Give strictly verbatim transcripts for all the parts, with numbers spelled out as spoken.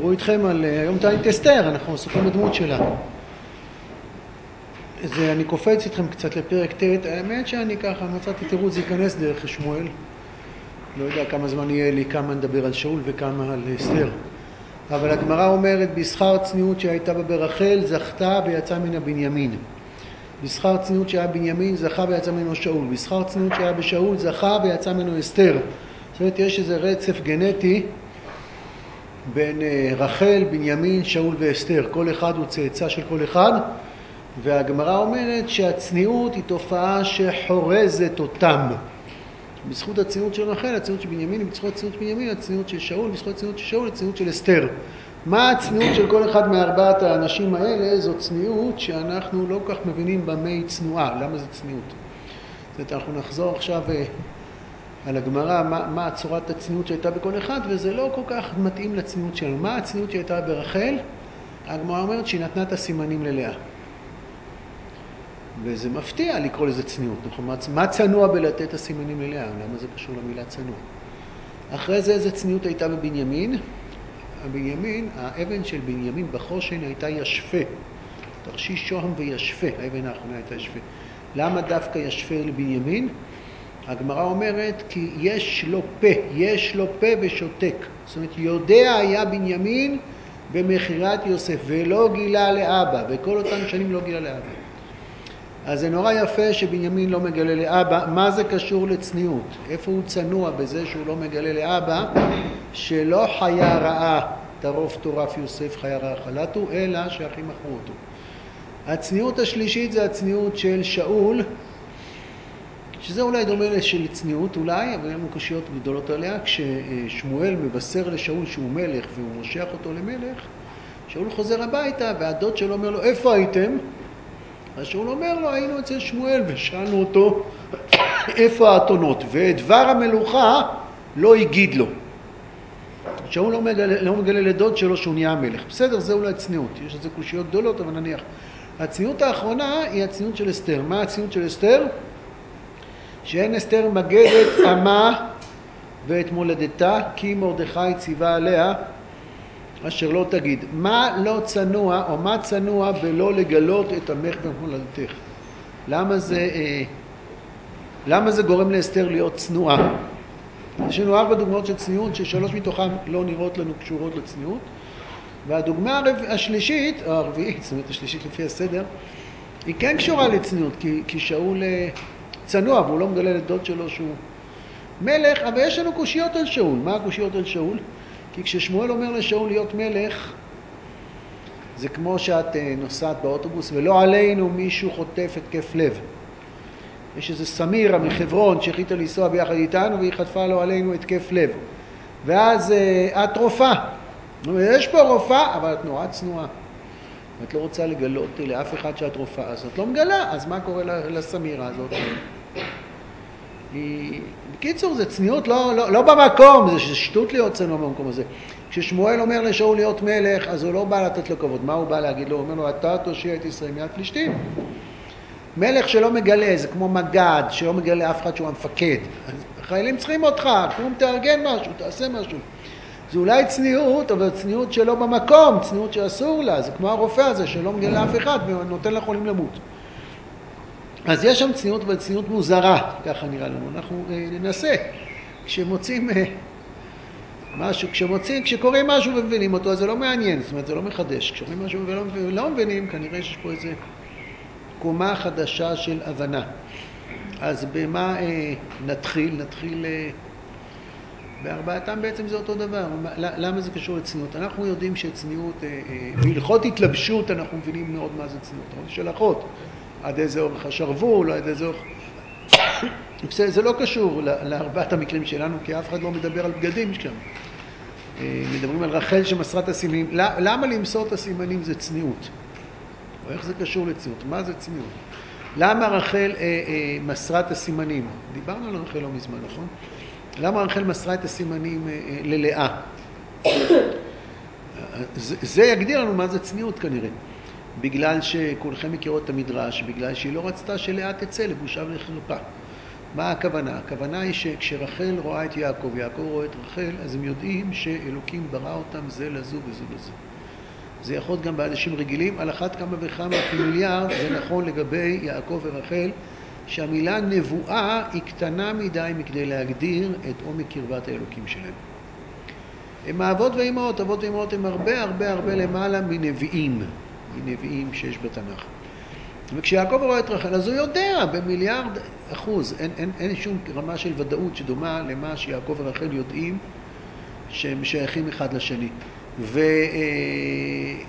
דיברו איתכם על היום תענית אסתר, אנחנו עסוקים בדמות שלה. זה, אני קופץ איתכם קצת לפרק ט', האמת שאני ככה מצאתי תירוץ, זה ייכנס דרך שמואל. לא יודע כמה זמן יהיה לי, כמה נדבר על שאול וכמה על אסתר. אבל הגמרא אומרת, בשכר צניעות שהייתה בה ברחל, זכתה ויצא מן הבנימין. בשכר צניעות שהיה בנימין, זכה ויצא ממנו שאול. בשכר צניעות שהיה בשאול, זכה ויצא ממנו אסתר. זאת אומרת, יש איזה רצף גנטי בין רחל, בנימין, שאול ואסתר. כל אחד הוא צאצא של כל אחד. והגמרא אומרת שהצניעות היא תופעה שחורזת אותם. בזכות הצניעות של רחל, הצניעות של בנימין, בזכות הצניעות של בנימין, הצניעות של שאול, בזכות הצניעות של שאול, הצניעות של אסתר. מה הצניעות של כל אחד מארבעת האנשים האלה? זו צניעות שאנחנו לא כך מבינים במה היא צנועה. למה זה צניעות? זאת אומרת, אנחנו נחזור עכשיו על הגמרא, מה, מה צורת הצניעות שהייתה בכל אחד, וזה לא כל כך מתאים לצניעות שלנו. מה הצניעות שהייתה ברחל? הגמרא אומרת שהיא נתנה את הסימנים ללאה. וזה מפתיע לקרוא לזה צניעות. מה צנוע בלתת את הסימנים ללאה? למה זה קשור למילה צנוע? אחרי זה איזה צניעות הייתה בבנימין? הבנימין, האבן של בנימין בחושן הייתה ישפה. תרשיש שוהם וישפה, האבן האחרונה הייתה ישפה. למה דווקא ישפה לבנימין? הגמרא אומרת כי יש לו פה, יש לו פה ושותק. זאת אומרת, יודע היה בנימין במכירת יוסף, ולא גילה לאבא, וכל אותם שנים לא גילה לאבא. אז זה נורא יפה שבנימין לא מגלה לאבא. מה זה קשור לצניעות? איפה הוא צנוע בזה שהוא לא מגלה לאבא? שלא חיה רעה טרוף טורף יוסף חיה רעה חלטו, אלא שאחים מכרו אותו. הצניעות השלישית זה הצניעות של שאול, שזה אולי דומה לשל צניעות אולי, אבל אין לנו קושיות גדולות עליה. כששמואל מבשר לשאול שהוא מלך והוא מושך אותו למלך, שאול חוזר הביתה והדוד שלו אומר לו, איפה הייתם? אז שאול אומר לו, היינו אצל שמואל ושאלנו אותו איפה האתונות, ודבר המלוכה לא הגיד לו. שאול לא מגלה, לא מגלה לדוד שלו שהוא נהיה המלך. בסדר, זה אולי צניעות, יש איזה קושיות גדולות, אבל נניח. הצניעות האחרונה היא הצניעות של אסתר. מה הצניעות של אסתר? שאין אסתר מגדת עמה ואת מולדתה, כי מרדכי ציווה עליה אשר לא תגיד. מה לא צנוע או מה צנוע בלא לגלות את עמך ומולדתך? למה זה, אה, למה זה גורם לאסתר להיות צנועה? יש לנו ארבע דוגמאות של צניעות, ששלוש מתוכן לא נראות לנו קשורות לצניעות. והדוגמה השלישית, או הרביעית, זאת אומרת השלישית לפי הסדר, היא כן קשורה לצניעות, כי, כי שאול צנוע, והוא לא מגלה לדוד שלו שהוא מלך, אבל יש לנו קושיות על שאול. מה הקושיות על שאול? כי כששמואל אומר לשאול להיות מלך, זה כמו שאת נוסעת באוטובוס, ולא עלינו מישהו חוטף התקף לב. יש איזה סמירה מחברון שהחליטה לנסוע ביחד איתנו, והיא חטפה לו עלינו התקף לב. ואז את רופאה. יש פה רופאה, אבל את נורא צנועה. ואת לא רוצה לגלות לאף אחד שאת רופאה, אז את לא מגלה. אז מה קורה לסמירה הזאת? היא... בקיצור, זה צניעות לא, לא, לא במקום, זה שטות להיות צנוע במקום הזה. כששמואל אומר לשאול להיות מלך, אז הוא לא בא לתת לו כבוד. מה הוא בא להגיד לו? הוא אומר לו, אתה תושיע את ישראל מיד פלישתים. מלך שלא מגלה, זה כמו מגד, שלא מגלה אף אחד שהוא המפקד. החיילים צריכים אותך, קום תארגן משהו, תעשה משהו. זה אולי צניעות, אבל צניעות שלא במקום, צניעות שאסור לה. זה כמו הרופא הזה שלא מגלה אף אחד ונותן לחולים למות. אז יש שם צניעות, אבל צניעות מוזרה, ככה נראה לנו. אנחנו אה, ננסה. כשמוצאים אה, משהו, כשמוצאים, כשקוראים משהו ומבינים אותו, אז זה לא מעניין, זאת אומרת, זה לא מחדש. כשקוראים משהו ולא, ולא מבינים, כנראה שיש פה איזה קומה חדשה של הבנה. אז במה אה, נתחיל? נתחיל... אה, בארבעתם בעצם זה אותו דבר. למה זה קשור לצניעות? אנחנו יודעים שצניעות, אה, אה, בהלכות התלבשות אנחנו מבינים מאוד מה זה צניעות. אבל של אחות. עד איזה אורך השרוול, עד איזה אורך... זה לא קשור לארבעת המקרים שלנו, כי אף אחד לא מדבר על בגדים שם. מדברים על רחל שמסרה את הסימנים. למה למסור את הסימנים זה צניעות? או איך זה קשור לצניעות? מה זה צניעות? למה רחל מסרה את הסימנים? דיברנו על רחל לא מזמן, נכון? למה רחל מסרה את הסימנים ללאה? זה יגדיר לנו מה זה צניעות כנראה. בגלל שכולכם מכירות את המדרש, בגלל שהיא לא רצתה שלאה תצא לבושה ולחרפה. מה הכוונה? הכוונה היא שכשרחל רואה את יעקב, יעקב רואה את רחל, אז הם יודעים שאלוקים ברא אותם זה לזו וזו לזו. זה יכול להיות גם באנשים רגילים, על אחת כמה וכמה כמיליארד, זה נכון לגבי יעקב ורחל, שהמילה נבואה היא קטנה מדי מכדי להגדיר את עומק קרבת האלוקים שלהם. הם האבות ואימהות, אבות ואימהות הם הרבה הרבה הרבה למעלה מנביאים, מנביאים שיש בתנ"ך. וכשיעקב רואה את רחל, אז הוא יודע במיליארד אחוז, אין, אין, אין שום רמה של ודאות שדומה למה שיעקב ורחל יודעים שהם שייכים אחד לשני. ויש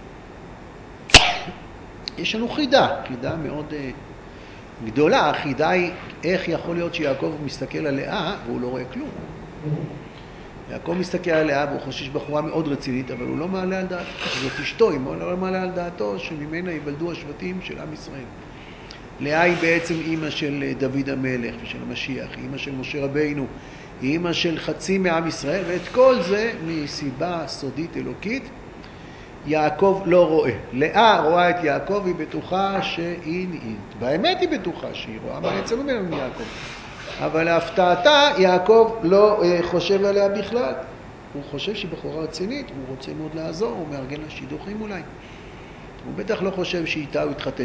לנו חידה, חידה מאוד גדולה. החידה היא איך יכול להיות שיעקב מסתכל על לאה והוא לא רואה כלום. יעקב מסתכל על לאה והוא חושב בחורה מאוד רצינית, אבל הוא לא מעלה על דעתו, זאת אשתו, היא לא מעלה על דעתו שממנה ייוולדו השבטים של עם ישראל. לאה היא בעצם אימא של דוד המלך ושל המשיח, היא אימא של משה רבינו, היא אימא של חצי מעם ישראל, ואת כל זה מסיבה סודית אלוקית יעקב לא רואה. לאה רואה את יעקב, היא בטוחה שהיא, באמת היא בטוחה שהיא רואה מה יצא ממנו מיעקב. אבל להפתעתה יעקב לא חושב עליה בכלל. הוא חושב שהיא בחורה רצינית, הוא רוצה מאוד לעזור, הוא מארגן לה שידוכים אולי. הוא בטח לא חושב שאיתה הוא התחתן.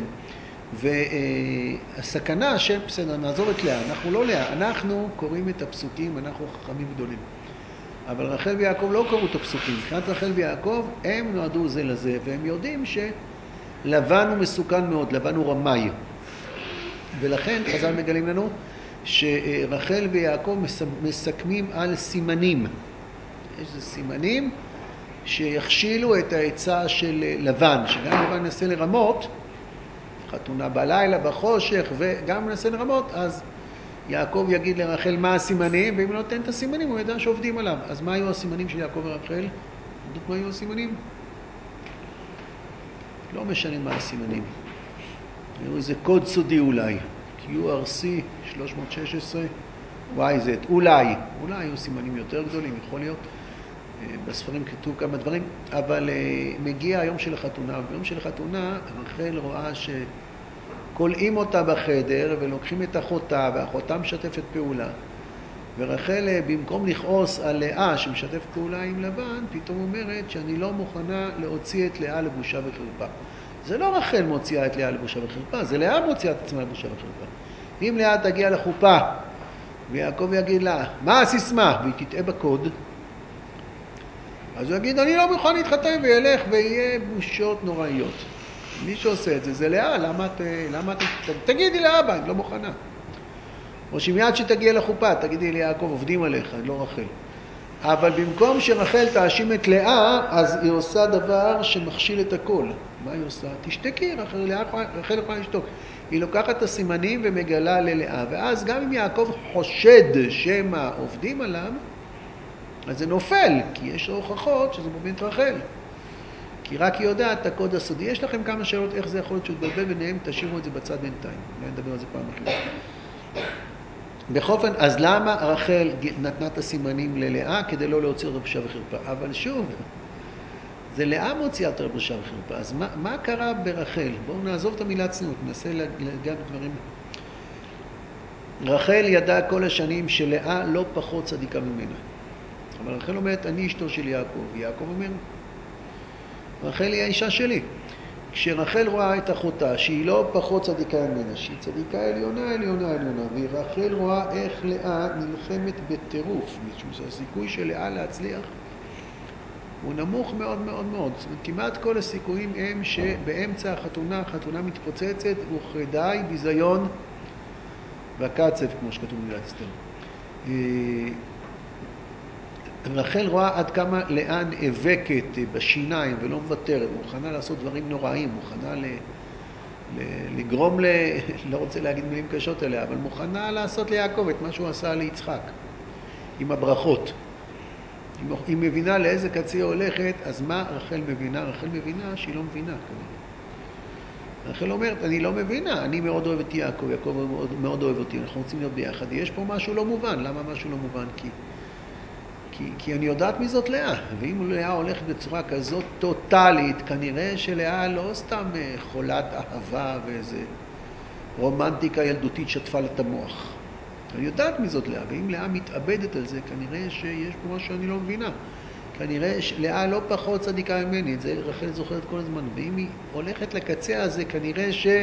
והסכנה של, בסדר, נעזור את לאה, אנחנו לא לאה, אנחנו קוראים את הפסוקים, אנחנו חכמים גדולים. אבל רחל ויעקב לא קראו את הפסוקים. מבחינת רחל ויעקב, הם נועדו זה לזה, והם יודעים שלבן הוא מסוכן מאוד, לבן הוא רמאי. ולכן חז"ל מגלים לנו שרחל ויעקב מסכמים על סימנים. יש זה סימנים שיכשילו את העצה של לבן, שגם לבן ננסה לרמות, חתונה בלילה, בחושך, וגם ננסה לרמות, אז יעקב יגיד לרחל מה הסימנים, ואם לא נותן את הסימנים, הוא ידע שעובדים עליו. אז מה היו הסימנים של יעקב ורחל? יודעת מה היו הסימנים? לא משנה מה הסימנים. היו איזה קוד סודי אולי. קיו אר סי שלוש מאות שש עשרה, וואי זד, אולי. אולי היו סימנים יותר גדולים, יכול להיות. בספרים כתוב כמה דברים, אבל מגיע היום של החתונה, וביום של החתונה רחל רואה ש... קולעים אותה בחדר ולוקחים את אחותה, ואחותה משתפת פעולה. ורחל במקום לכעוס על לאה שמשתף פעולה עם לבן, פתאום אומרת שאני לא מוכנה להוציא את לאה לבושה וחרפה. זה לא רחל מוציאה את לאה לבושה וחרפה, זה לאה מוציאה את עצמה לבושה וחרפה. אם לאה תגיע לחופה ויעקב יגיד לה, מה הסיסמה? והיא תטעה בקוד, אז הוא יגיד, אני לא מוכן להתחתן וילך ויהיה בושות נוראיות. מי שעושה את זה, זה לאה, למה את, למה את, תגידי לאבא, אני לא מוכנה. או שמיד שתגיע לחופה, תגידי לי, יעקב, עובדים עליך, אני לא רחל. אבל במקום שרחל תאשים את לאה, אז היא עושה דבר שמכשיל את הכל. מה היא עושה? תשתקי, רחל, רחל יכולה לשתוק. היא לוקחת את הסימנים ומגלה ללאה, ואז גם אם יעקב חושד שמה עובדים עליו, אז זה נופל, כי יש הוכחות שזה באמת רחל. כי רק היא יודעת את הקוד הסודי. יש לכם כמה שאלות איך זה יכול להיות שהתבלבל ביניהם, תשאירו את זה בצד בינתיים. אולי נדבר על זה פעם אחרת. בכל אופן, אז למה רחל נתנה את הסימנים ללאה כדי לא להוציא אותה בושה וחרפה? אבל שוב, זה לאה מוציאה אותה בושה וחרפה. אז מה, מה קרה ברחל? בואו נעזוב את המילה צניעות, ננסה להגיע בדברים. רחל ידעה כל השנים שלאה לא פחות צדיקה ממנה. אבל רחל אומרת, אני אשתו של יעקב. יעקב אומר, רחל היא האישה שלי. כשרחל רואה את אחותה, שהיא לא פחות צדיקה ממנה, שהיא צדיקה עליונה, עליונה, עליונה, ורחל רואה איך לאה נלחמת בטירוף, משום שהסיכוי של לאה להצליח הוא נמוך מאוד מאוד מאוד. זאת אומרת, כמעט כל הסיכויים הם שבאמצע החתונה, החתונה מתפוצצת, וכדי ביזיון וקצף, כמו שכתוב במגילת אסתר. רחל רואה עד כמה לאה נאבקת בשיניים ולא מוותרת, מוכנה לעשות דברים נוראים, מוכנה ל, ל, לגרום ל... לא רוצה להגיד מילים קשות עליה, אבל מוכנה לעשות ליעקב את מה שהוא עשה ליצחק, עם הברכות. אם היא מבינה לאיזה קצה היא הולכת, אז מה רחל מבינה? רחל מבינה שהיא לא מבינה כנראה. רחל אומרת, אני לא מבינה, אני מאוד אוהב את יעקב, יעקב מאוד, מאוד אוהב אותי, אנחנו רוצים להיות ביחד. יש פה משהו לא מובן, למה משהו לא מובן? כי... כי, כי אני יודעת מי זאת לאה, ואם לאה הולכת בצורה כזאת טוטלית, כנראה שלאה לא סתם חולת אהבה ואיזה רומנטיקה ילדותית שטפה לה את המוח. אני יודעת מי זאת לאה, ואם לאה מתאבדת על זה, כנראה שיש פה משהו שאני לא מבינה. כנראה לאה לא פחות צדיקה ממני, את זה רחל זוכרת כל הזמן, ואם היא הולכת לקצה הזה, כנראה ש...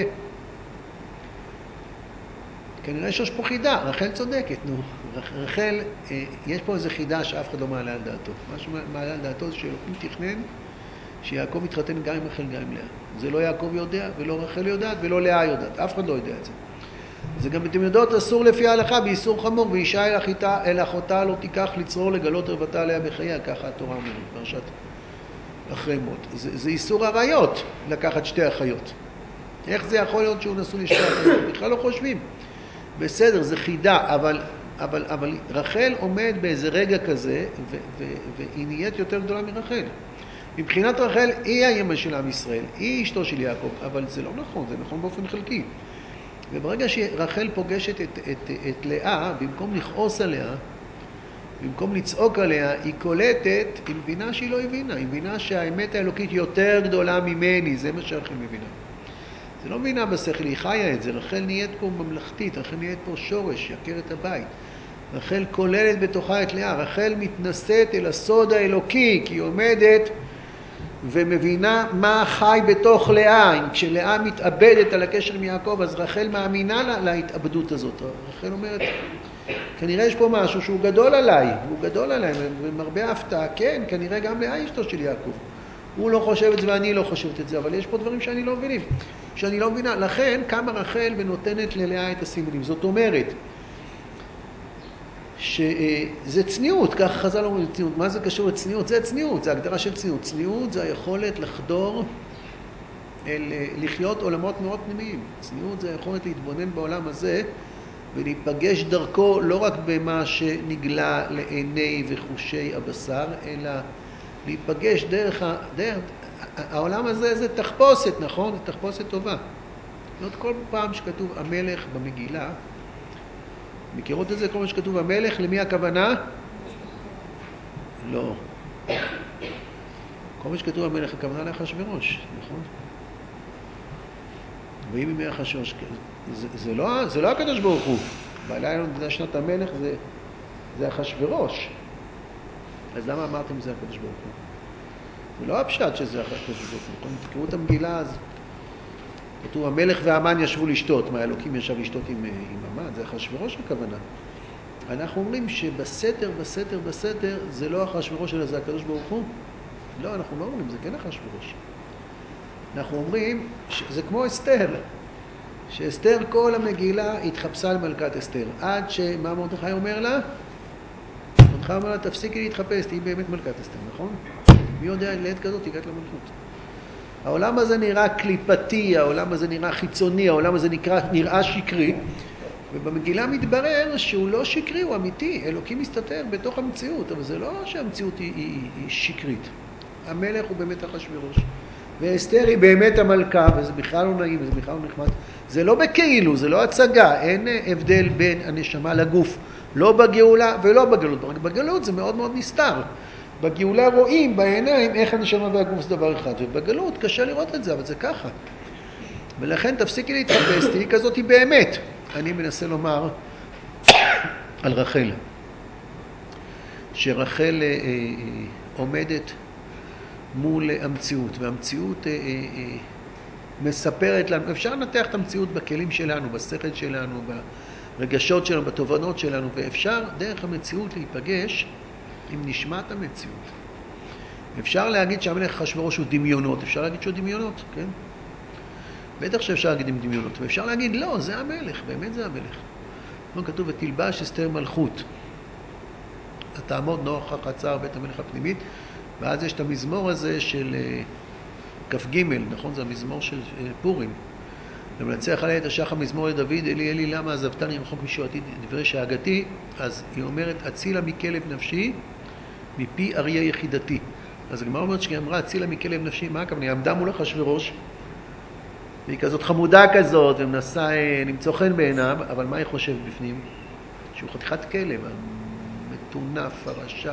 כנראה שיש פה חידה, רחל צודקת, נו. רחל, יש פה איזה חידה שאף אחד לא מעלה על דעתו. מה שמעלה על דעתו זה שאלוקים תכנן שיעקב מתחתן גם עם רחל, גם עם לאה. זה לא יעקב יודע, ולא רחל יודעת, ולא לאה יודעת. אף אחד לא יודע את זה. זה גם אתם יודעות, אסור לפי ההלכה, באיסור חמור, ואישה אל אחיתה, אל אחותה לא תיקח לצרור לגלות ערוותה עליה בחייה, ככה התורה אומרת, פרשת אחרי מות. זה, זה איסור עריות, לקחת שתי אחיות. איך זה יכול להיות שהוא נשוי לשתי אחיות? בכלל לא חושבים. בסדר, זה חידה, אבל, אבל, אבל רחל עומד באיזה רגע כזה, ו, ו, והיא נהיית יותר גדולה מרחל. מבחינת רחל, היא האמא של עם ישראל, היא אשתו של יעקב, אבל זה לא נכון, זה נכון באופן חלקי. וברגע שרחל פוגשת את, את, את לאה, במקום לכעוס עליה, במקום לצעוק עליה, היא קולטת, היא מבינה שהיא לא הבינה, היא מבינה שהאמת האלוקית יותר גדולה ממני, זה מה שרחל מבינה. זה לא מבינה בשכל, היא חיה את זה, רחל נהיית פה ממלכתית, רחל נהיית פה שורש, יקר את הבית. רחל כוללת בתוכה את לאה, רחל מתנשאת אל הסוד האלוקי, כי היא עומדת ומבינה מה חי בתוך לאה. כשלאה מתאבדת על הקשר עם יעקב, אז רחל מאמינה לה, להתאבדות הזאת. רחל אומרת, כנראה יש פה משהו שהוא גדול עליי, הוא גדול עליי, ומרבה הפתעה, כן, כנראה גם לאה אשתו של יעקב. הוא לא חושב את זה ואני לא חושבת את זה, אבל יש פה דברים שאני לא מבינים, שאני לא מבינה. לכן קמה רחל ונותנת ללאה את הסימנים. זאת אומרת, שזה צניעות, כך חז"ל אומרים צניעות. מה זה קשור לצניעות? זה צניעות, זה הגדרה של צניעות. צניעות זה היכולת לחדור, אל, לחיות עולמות מאוד פנימיים. צניעות זה היכולת להתבונן בעולם הזה, ולהיפגש דרכו לא רק במה שנגלה לעיני וחושי הבשר, אלא להיפגש דרך, דרך העולם הזה, זה תחפושת, נכון? זה תחפושת טובה. זאת כל פעם שכתוב המלך במגילה, מכירות את זה? כל מה שכתוב המלך, למי הכוונה? לא. כל מה שכתוב המלך, הכוונה לאחשוורוש, נכון? ואם ימי אחשוורוש, זה, זה לא, זה לא הקדוש ברוך הוא. בעלי לנו בני שנות המלך זה, זה אחשוורוש. אז למה אמרתם זה הקדוש ברוך הוא? זה לא הפשט שזה הקדוש ברוך הוא. נכון? תקראו את המגילה, אז כתוב המלך והמן ישבו לשתות. מה, אלוקים ישב לשתות עם, עם המן? זה אחשוורוש הכוונה. אנחנו אומרים שבסתר, בסתר, בסתר, זה לא אחשוורוש אלא זה הקדוש ברוך הוא. לא, אנחנו לא אומרים, זה כן אחשוורוש. אנחנו אומרים שזה כמו אסתר, שאסתר כל המגילה התחפשה למלכת אסתר, עד שמה מרדכי אומר לה? מרדכי אומר לה, תפסיקי להתחפש, תהי באמת מלכת אסתר, נכון? מי יודע, לעת כזאת הגעת למלכות. העולם הזה נראה קליפתי, העולם הזה נראה חיצוני, העולם הזה נראה, נראה שקרי, ובמגילה מתברר שהוא לא שקרי, הוא אמיתי. אלוקים מסתתר בתוך המציאות, אבל זה לא שהמציאות היא, היא, היא שקרית. המלך הוא באמת אחשוורוש, ואסתר היא באמת המלכה, וזה בכלל לא נעים, וזה בכלל לא נחמד. זה לא בכאילו, זה לא הצגה, אין הבדל בין הנשמה לגוף, לא בגאולה ולא בגלות. בגלות זה מאוד מאוד נסתר. בגאולה רואים בעיניים איך הנשמה והגוף זה דבר אחד, ובגלות קשה לראות את זה, אבל זה ככה. ולכן תפסיקי להתחפש, תהי כזאת היא באמת. אני מנסה לומר על רחל, שרחל אה, אה, עומדת מול המציאות, והמציאות אה, אה, מספרת לנו, אפשר לנתח את המציאות בכלים שלנו, בשכל שלנו, ברגשות שלנו, בתובנות שלנו, ואפשר דרך המציאות להיפגש עם נשמת המציאות. אפשר להגיד שהמלך אחשוורוש הוא דמיונות, אפשר להגיד שהוא דמיונות, כן? בטח שאפשר להגיד עם דמיונות, ואפשר להגיד לא, זה המלך, באמת זה המלך. לא כתוב, ותלבש אסתר מלכות. תעמוד נוכח חצר בית המלך הפנימית, ואז יש את המזמור הזה של כף ג', נכון? זה המזמור של פורים. למנצח עליה את השח המזמור לדוד, אלי אלי למה עזבתני רחוק משועתי דברי שאגתי. אז היא אומרת, הצילה מכלב נפשי מפי אריה יחידתי. אז הגמרא אומרת שהיא אמרה, הצילה מכלב נפשי, מה הכוונה? היא עמדה מול אחשוורוש, והיא כזאת חמודה כזאת, ומנסה למצוא חן בעיניו, אבל מה היא חושבת בפנים? שהוא חתיכת כלב, המטונף, הרשע,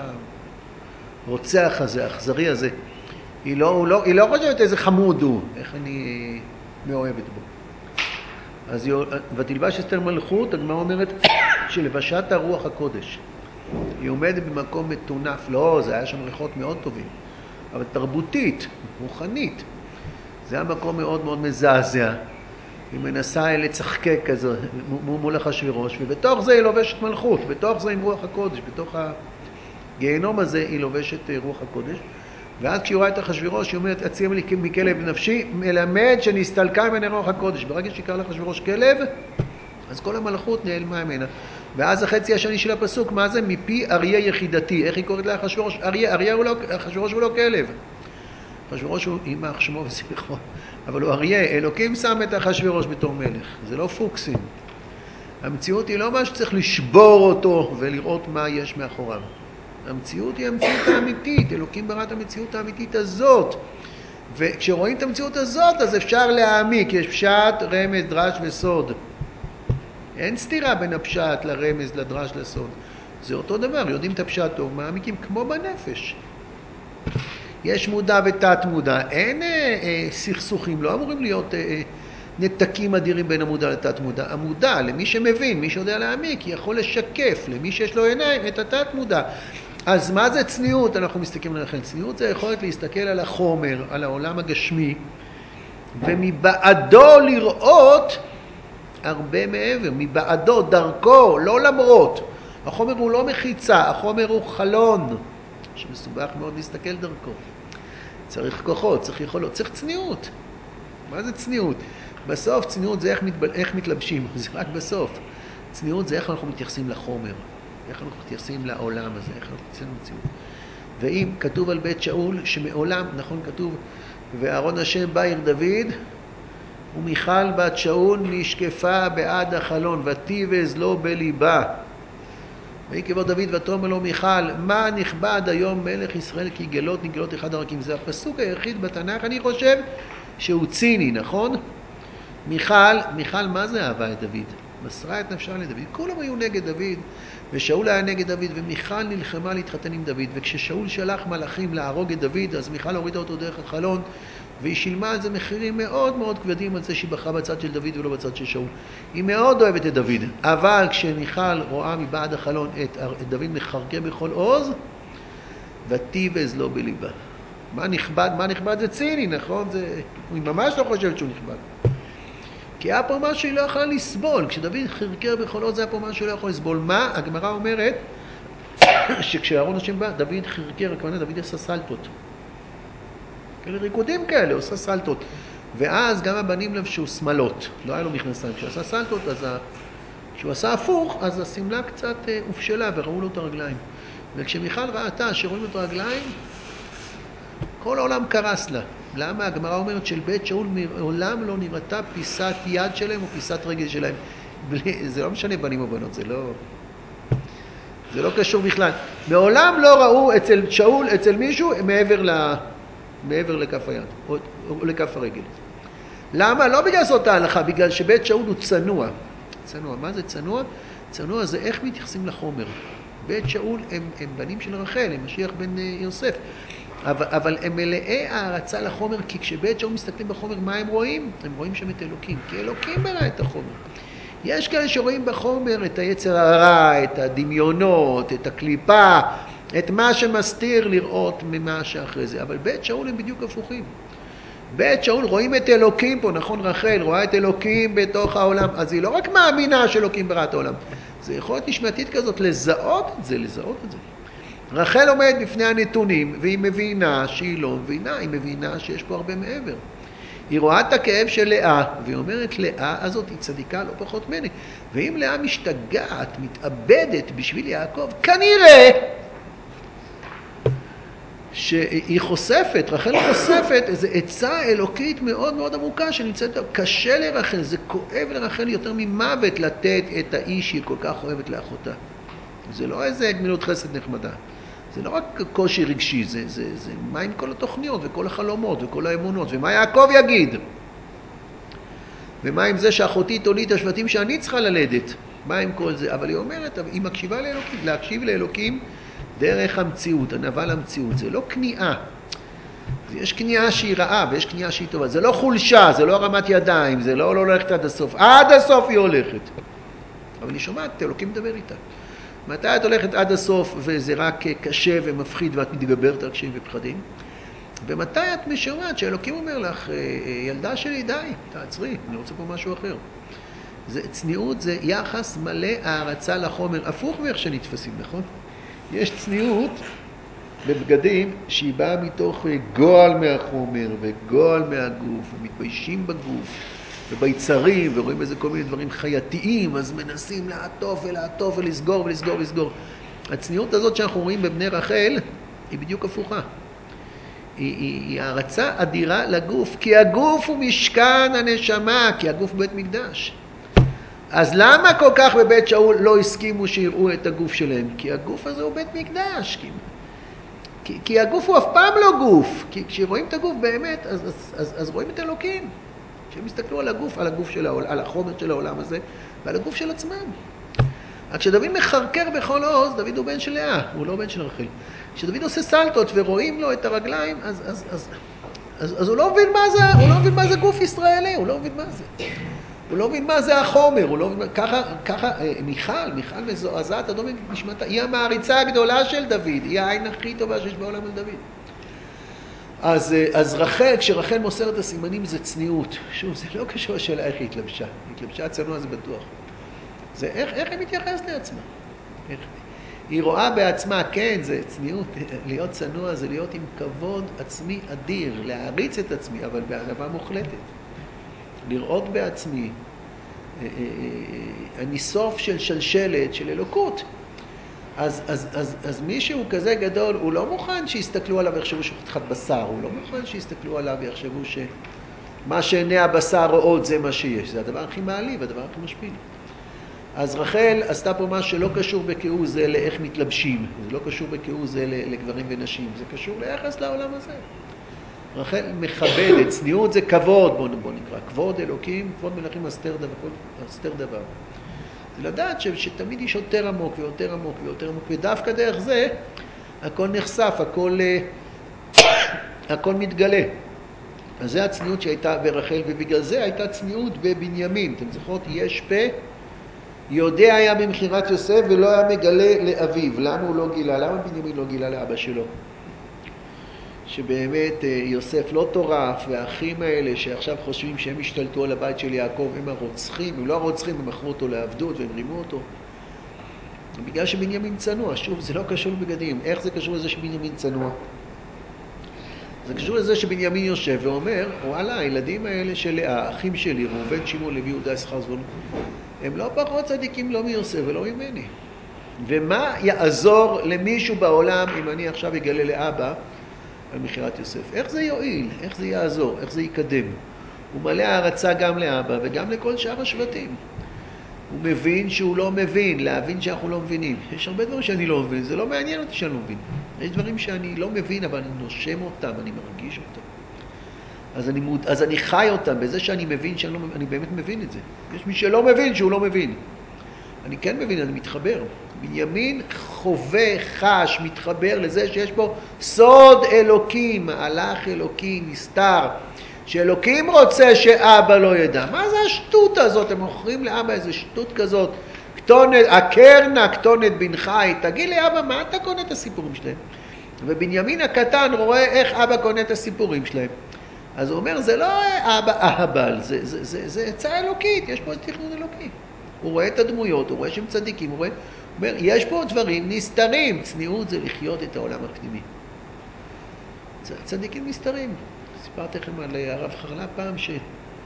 רוצח הזה, אכזרי הזה. היא לא, לא, היא לא חושבת איזה חמוד הוא, איך אני מאוהבת בו. אז היא, ותלבש אסתר מלכות, הגמרא אומרת שלבשת הרוח הקודש. היא עומדת במקום מטונף, לא, זה היה שם ריחות מאוד טובים, אבל תרבותית, רוחנית, זה היה מקום מאוד מאוד מזעזע. היא מנסה לצחקק כזה מול אחשוורוש, ובתוך זה היא לובשת מלכות, בתוך זה עם רוח הקודש, בתוך הגיהנום הזה היא לובשת רוח הקודש. ואז כשהיא רואה את אחשוורוש, היא אומרת, הציע לי מכלב נפשי, מלמד שנסתלקה ממנה רוח הקודש. ברגע שיקרא לאחשוורוש כלב, אז כל המלכות נעלמה ממנה. ואז החצי השני של הפסוק, מה זה? מפי אריה יחידתי. איך היא קוראת לאחשוורוש? אריה, אריה הוא לא, אחשוורוש הוא לא כלב. אחשוורוש הוא יימח שמו וזכרו, אבל הוא אריה. אלוקים שם את אחשוורוש בתור מלך, זה לא פוקסים. המציאות היא לא מה שצריך לשבור אותו ולראות מה יש מאחוריו. המציאות היא המציאות האמיתית, אלוקים ברא את המציאות האמיתית הזאת. וכשרואים את המציאות הזאת, אז אפשר להעמיק, יש פשט, רמז, דרש וסוד. אין סתירה בין הפשט לרמז, לדרש, לסוד. זה אותו דבר, יודעים את הפשט טוב, מעמיקים כמו בנפש. יש מודע ותת מודע, אין אה, אה, סכסוכים, לא אמורים להיות אה, אה, נתקים אדירים בין המודע לתת מודע. המודע, למי שמבין, מי שיודע להעמיק, יכול לשקף למי שיש לו עיניים את התת מודע. אז מה זה צניעות? אנחנו מסתכלים לכם. צניעות זה יכולת להסתכל על החומר, על העולם הגשמי, ומבעדו לראות הרבה מעבר, מבעדו, דרכו, לא למרות. החומר הוא לא מחיצה, החומר הוא חלון, שמסובך מאוד להסתכל דרכו. צריך כוחות, צריך יכולות, צריך צניעות. מה זה צניעות? בסוף צניעות זה איך, מתבל... איך מתלבשים, זה רק בסוף. צניעות זה איך אנחנו מתייחסים לחומר, איך אנחנו מתייחסים לעולם הזה, איך אנחנו מתייחסים למציאות. ואם כתוב על בית שאול שמעולם, נכון כתוב, ואהרון השם בא עיר דוד, ומיכל בת שאול נשקפה בעד החלון, ותיבז לו בליבה. ויהי כבוד דוד ותאמר לו מיכל, מה נכבד היום מלך ישראל כי גלות נגלות אחד הרקים. זה הפסוק היחיד בתנ"ך, אני חושב, שהוא ציני, נכון? מיכל, מיכל מה זה אהבה את דוד? מסרה את נפשה לדוד. כולם היו נגד דוד, ושאול היה נגד דוד, ומיכל נלחמה להתחתן עם דוד. וכששאול שלח מלאכים להרוג את דוד, אז מיכל הורידה אותו דרך החלון, והיא שילמה על זה מחירים מאוד מאוד כבדים על זה שהיא בחרה בצד של דוד ולא בצד של שאול. היא מאוד אוהבת את דוד, אבל כשמיכל רואה מבעד החלון את, את דוד מחרקה בכל עוז, ותיבז לו בליבה. מה נכבד? מה נכבד זה ציני, נכון? זה... היא ממש לא חושבת שהוא נכבד. כי היה פה משהו שהיא לא יכולה לסבול. כשדוד חרקר בכל עוז, זה היה פה משהו שהיא לא יכולה לסבול. מה? הגמרא אומרת שכשאהרון השם בא, דוד חרקר, הכוונה דוד עשה סלטות. כאלה ריקודים כאלה, עושה סלטות. ואז גם הבנים לבשו שמלות. לא היה לו מכנסיים. כשעשה סלטות, אז ה... כשהוא עשה הפוך, אז הסמלה קצת הופשלה וראו לו את הרגליים. וכשמיכל ראתה שרואים לו את הרגליים, כל העולם קרס לה. למה? הגמרא אומרת של בית שאול מעולם לא נראתה פיסת יד שלהם או פיסת רגל שלהם. בלי, זה לא משנה בנים או בנות, זה לא... זה לא קשור בכלל. מעולם לא ראו אצל שאול, אצל מישהו, מעבר ל... מעבר לכף היד, או, או לכף הרגל. למה? לא בגלל זאת ההלכה, בגלל שבית שאול הוא צנוע. צנוע, מה זה צנוע? צנוע זה איך מתייחסים לחומר. בית שאול הם, הם בנים של רחל, הם משיח בן יוסף. אבל, אבל הם מלאי הערצה לחומר, כי כשבית שאול מסתכלים בחומר, מה הם רואים? הם רואים שם את אלוקים, כי אלוקים ברא את החומר. יש כאלה שרואים בחומר את היצר הרע, את הדמיונות, את הקליפה, את מה שמסתיר לראות ממה שאחרי זה. אבל בית שאול הם בדיוק הפוכים. בית שאול רואים את אלוקים פה, נכון רחל, רואה את אלוקים בתוך העולם. אז היא לא רק מאמינה שאלוקים ברא את העולם. זה יכולת נשמתית כזאת לזהות את זה, לזהות את זה. רחל עומדת בפני הנתונים, והיא מבינה שהיא לא מבינה, היא מבינה שיש פה הרבה מעבר. היא רואה את הכאב של לאה, והיא אומרת, לאה הזאת היא צדיקה לא פחות ממני. ואם לאה משתגעת, מתאבדת בשביל יעקב, כנראה שהיא חושפת, רחל חושפת איזו עצה אלוקית מאוד מאוד עמוקה שנמצאת, קשה לרחל, זה כואב לרחל יותר ממוות לתת את האיש שהיא כל כך אוהבת לאחותה. זה לא איזה גמילות חסד נחמדה. זה לא רק קושי רגשי, זה, זה, זה מה עם כל התוכניות וכל החלומות וכל האמונות, ומה יעקב יגיד? ומה עם זה שאחותי תוליד את השבטים שאני צריכה ללדת? מה עם כל זה? אבל היא אומרת, היא מקשיבה לאלוקים, להקשיב לאלוקים דרך המציאות, הנבל המציאות. זה לא כניעה. יש כניעה שהיא רעה ויש כניעה שהיא טובה. זה לא חולשה, זה לא הרמת ידיים, זה לא לא הולכת עד הסוף. עד הסוף היא הולכת. אבל היא שומעת, אלוקים מדבר איתה. מתי את הולכת עד הסוף וזה רק קשה ומפחיד ואת מתגברת על קשיים ופחדים? ומתי את משומעת שאלוקים אומר לך, ילדה שלי, די, תעצרי, אני רוצה פה משהו אחר. זה, צניעות זה יחס מלא הערצה לחומר, הפוך מאיך שנתפסים, נכון? יש צניעות בבגדים שהיא באה מתוך גועל מהחומר וגועל מהגוף, ומתביישים בגוף וביצרים, ורואים איזה כל מיני דברים חייתיים, אז מנסים לעטוף ולעטוף ולסגור ולסגור ולסגור. הצניעות הזאת שאנחנו רואים בבני רחל היא בדיוק הפוכה. היא, היא, היא הערצה אדירה לגוף, כי הגוף הוא משכן הנשמה, כי הגוף הוא בית מקדש. אז למה כל כך בבית שאול לא הסכימו שיראו את הגוף שלהם? כי הגוף הזה הוא בית מקדש. כי, כי, כי הגוף הוא אף פעם לא גוף. כי כשרואים את הגוף באמת, אז, אז, אז, אז רואים את אלוקים. כשהם הסתכלו על הגוף, על הגוף של העולם, על החומר של העולם הזה, ועל הגוף של עצמם. רק כשדוד מחרקר בכל עוז, דוד הוא בן של לאה, הוא לא בן של רחל. כשדוד עושה סלטות ורואים לו את הרגליים, אז, אז, אז, אז, אז הוא לא מבין מה זה, הוא לא מבין מה זה גוף ישראלי, הוא לא מבין מה זה. הוא לא מבין מה זה החומר, הוא לא מבין, ככה, ככה, מיכל, מיכל מזועזעת, אדום נשמתה, היא המעריצה הגדולה של דוד, היא העין הכי טובה שיש בעולם על דוד. אז, אז רחל, כשרחל מוסרת את הסימנים זה צניעות. שוב, זה לא קשור לשאלה איך היא התלבשה. היא התלבשה צנוע, זה בטוח. זה איך, איך היא מתייחסת לעצמה. איך, היא רואה בעצמה, כן, זה צניעות. להיות צנוע זה להיות עם כבוד עצמי אדיר, להעריץ את עצמי, אבל בענווה מוחלטת. לראות בעצמי הניסוף של שלשלת, של אלוקות. אז, אז, אז, אז מישהו כזה גדול, הוא לא מוכן שיסתכלו עליו ויחשבו שהוא חתיכת בשר, הוא לא מוכן שיסתכלו עליו ויחשבו שמה שעיני הבשר רואות זה מה שיש, זה הדבר הכי מעליב, הדבר הכי משפיל. אז רחל עשתה פה מה שלא קשור בכאו זה לאיך מתלבשים, זה לא קשור בכאו זה לגברים ונשים, זה קשור ליחס לעולם הזה. רחל מכבדת, צניעות זה כבוד, בוא, בוא נקרא, כבוד אלוקים, כבוד מלכים אסתר דבר, אסתר דבר. זה לדעת ש, שתמיד יש יותר עמוק ויותר עמוק ויותר עמוק, ודווקא דרך זה הכל נחשף, הכל, הכל מתגלה. אז זה הצניעות שהייתה ברחל, ובגלל זה הייתה צניעות בבנימין. אתם זוכרות, יש פה, יודע היה במחירת יוסף ולא היה מגלה לאביו. למה הוא לא גילה? למה בנימין לא גילה לאבא שלו? שבאמת יוסף לא טורף, והאחים האלה שעכשיו חושבים שהם השתלטו על הבית של יעקב, הם הרוצחים, הם לא הרוצחים, הם מכרו אותו לעבדות והם רימו אותו. בגלל שבנימין צנוע, שוב, זה לא קשור לבגדים. איך זה קשור לזה שבנימין צנוע? זה קשור לזה שבנימין יושב ואומר, וואלה, הילדים האלה של לאה, האחים שלי, ראובן, שמעון, לוי, יהודה, יששכר, זבולון, הם לא פחות צדיקים, לא מיוסף ולא ממני. ומה יעזור למישהו בעולם אם אני עכשיו אגלה לאבא על מכירת יוסף? איך זה יועיל? איך זה יעזור? איך זה יקדם? הוא מלא הערצה גם לאבא וגם לכל שאר השבטים. הוא מבין שהוא לא מבין, להבין שאנחנו לא מבינים. יש הרבה דברים שאני לא מבין, זה לא מעניין אותי שאני לא מבין. יש דברים שאני לא מבין, אבל אני נושם אותם, אני מרגיש אותם. אז אני, מוד... אז אני חי אותם, בזה שאני מבין שאני לא מבין, אני באמת מבין את זה. יש מי שלא מבין שהוא לא מבין. אני כן מבין, אני מתחבר. בנימין חווה, חש, מתחבר לזה שיש פה סוד אלוקים, מהלך אלוקי, נסתר, שאלוקים רוצה שאבא לא ידע. מה זה השטות הזאת? הם מוכרים לאבא איזה שטות כזאת. כתונת, הקרנה, כתונת בן חי. תגיד לי אבא, מה אתה קונה את הסיפורים שלהם? ובנימין הקטן רואה איך אבא קונה את הסיפורים שלהם. אז הוא אומר, זה לא אבא אהבל, זה, זה, זה, זה עצה אלוקית, יש פה תכנון אלוקי. הוא רואה את הדמויות, הוא רואה שהם צדיקים, הוא רואה, הוא אומר, יש פה דברים נסתרים. צניעות זה לחיות את העולם הפנימי. צדיקים נסתרים. סיפרתי לכם על הרב חרלה פעם שהוא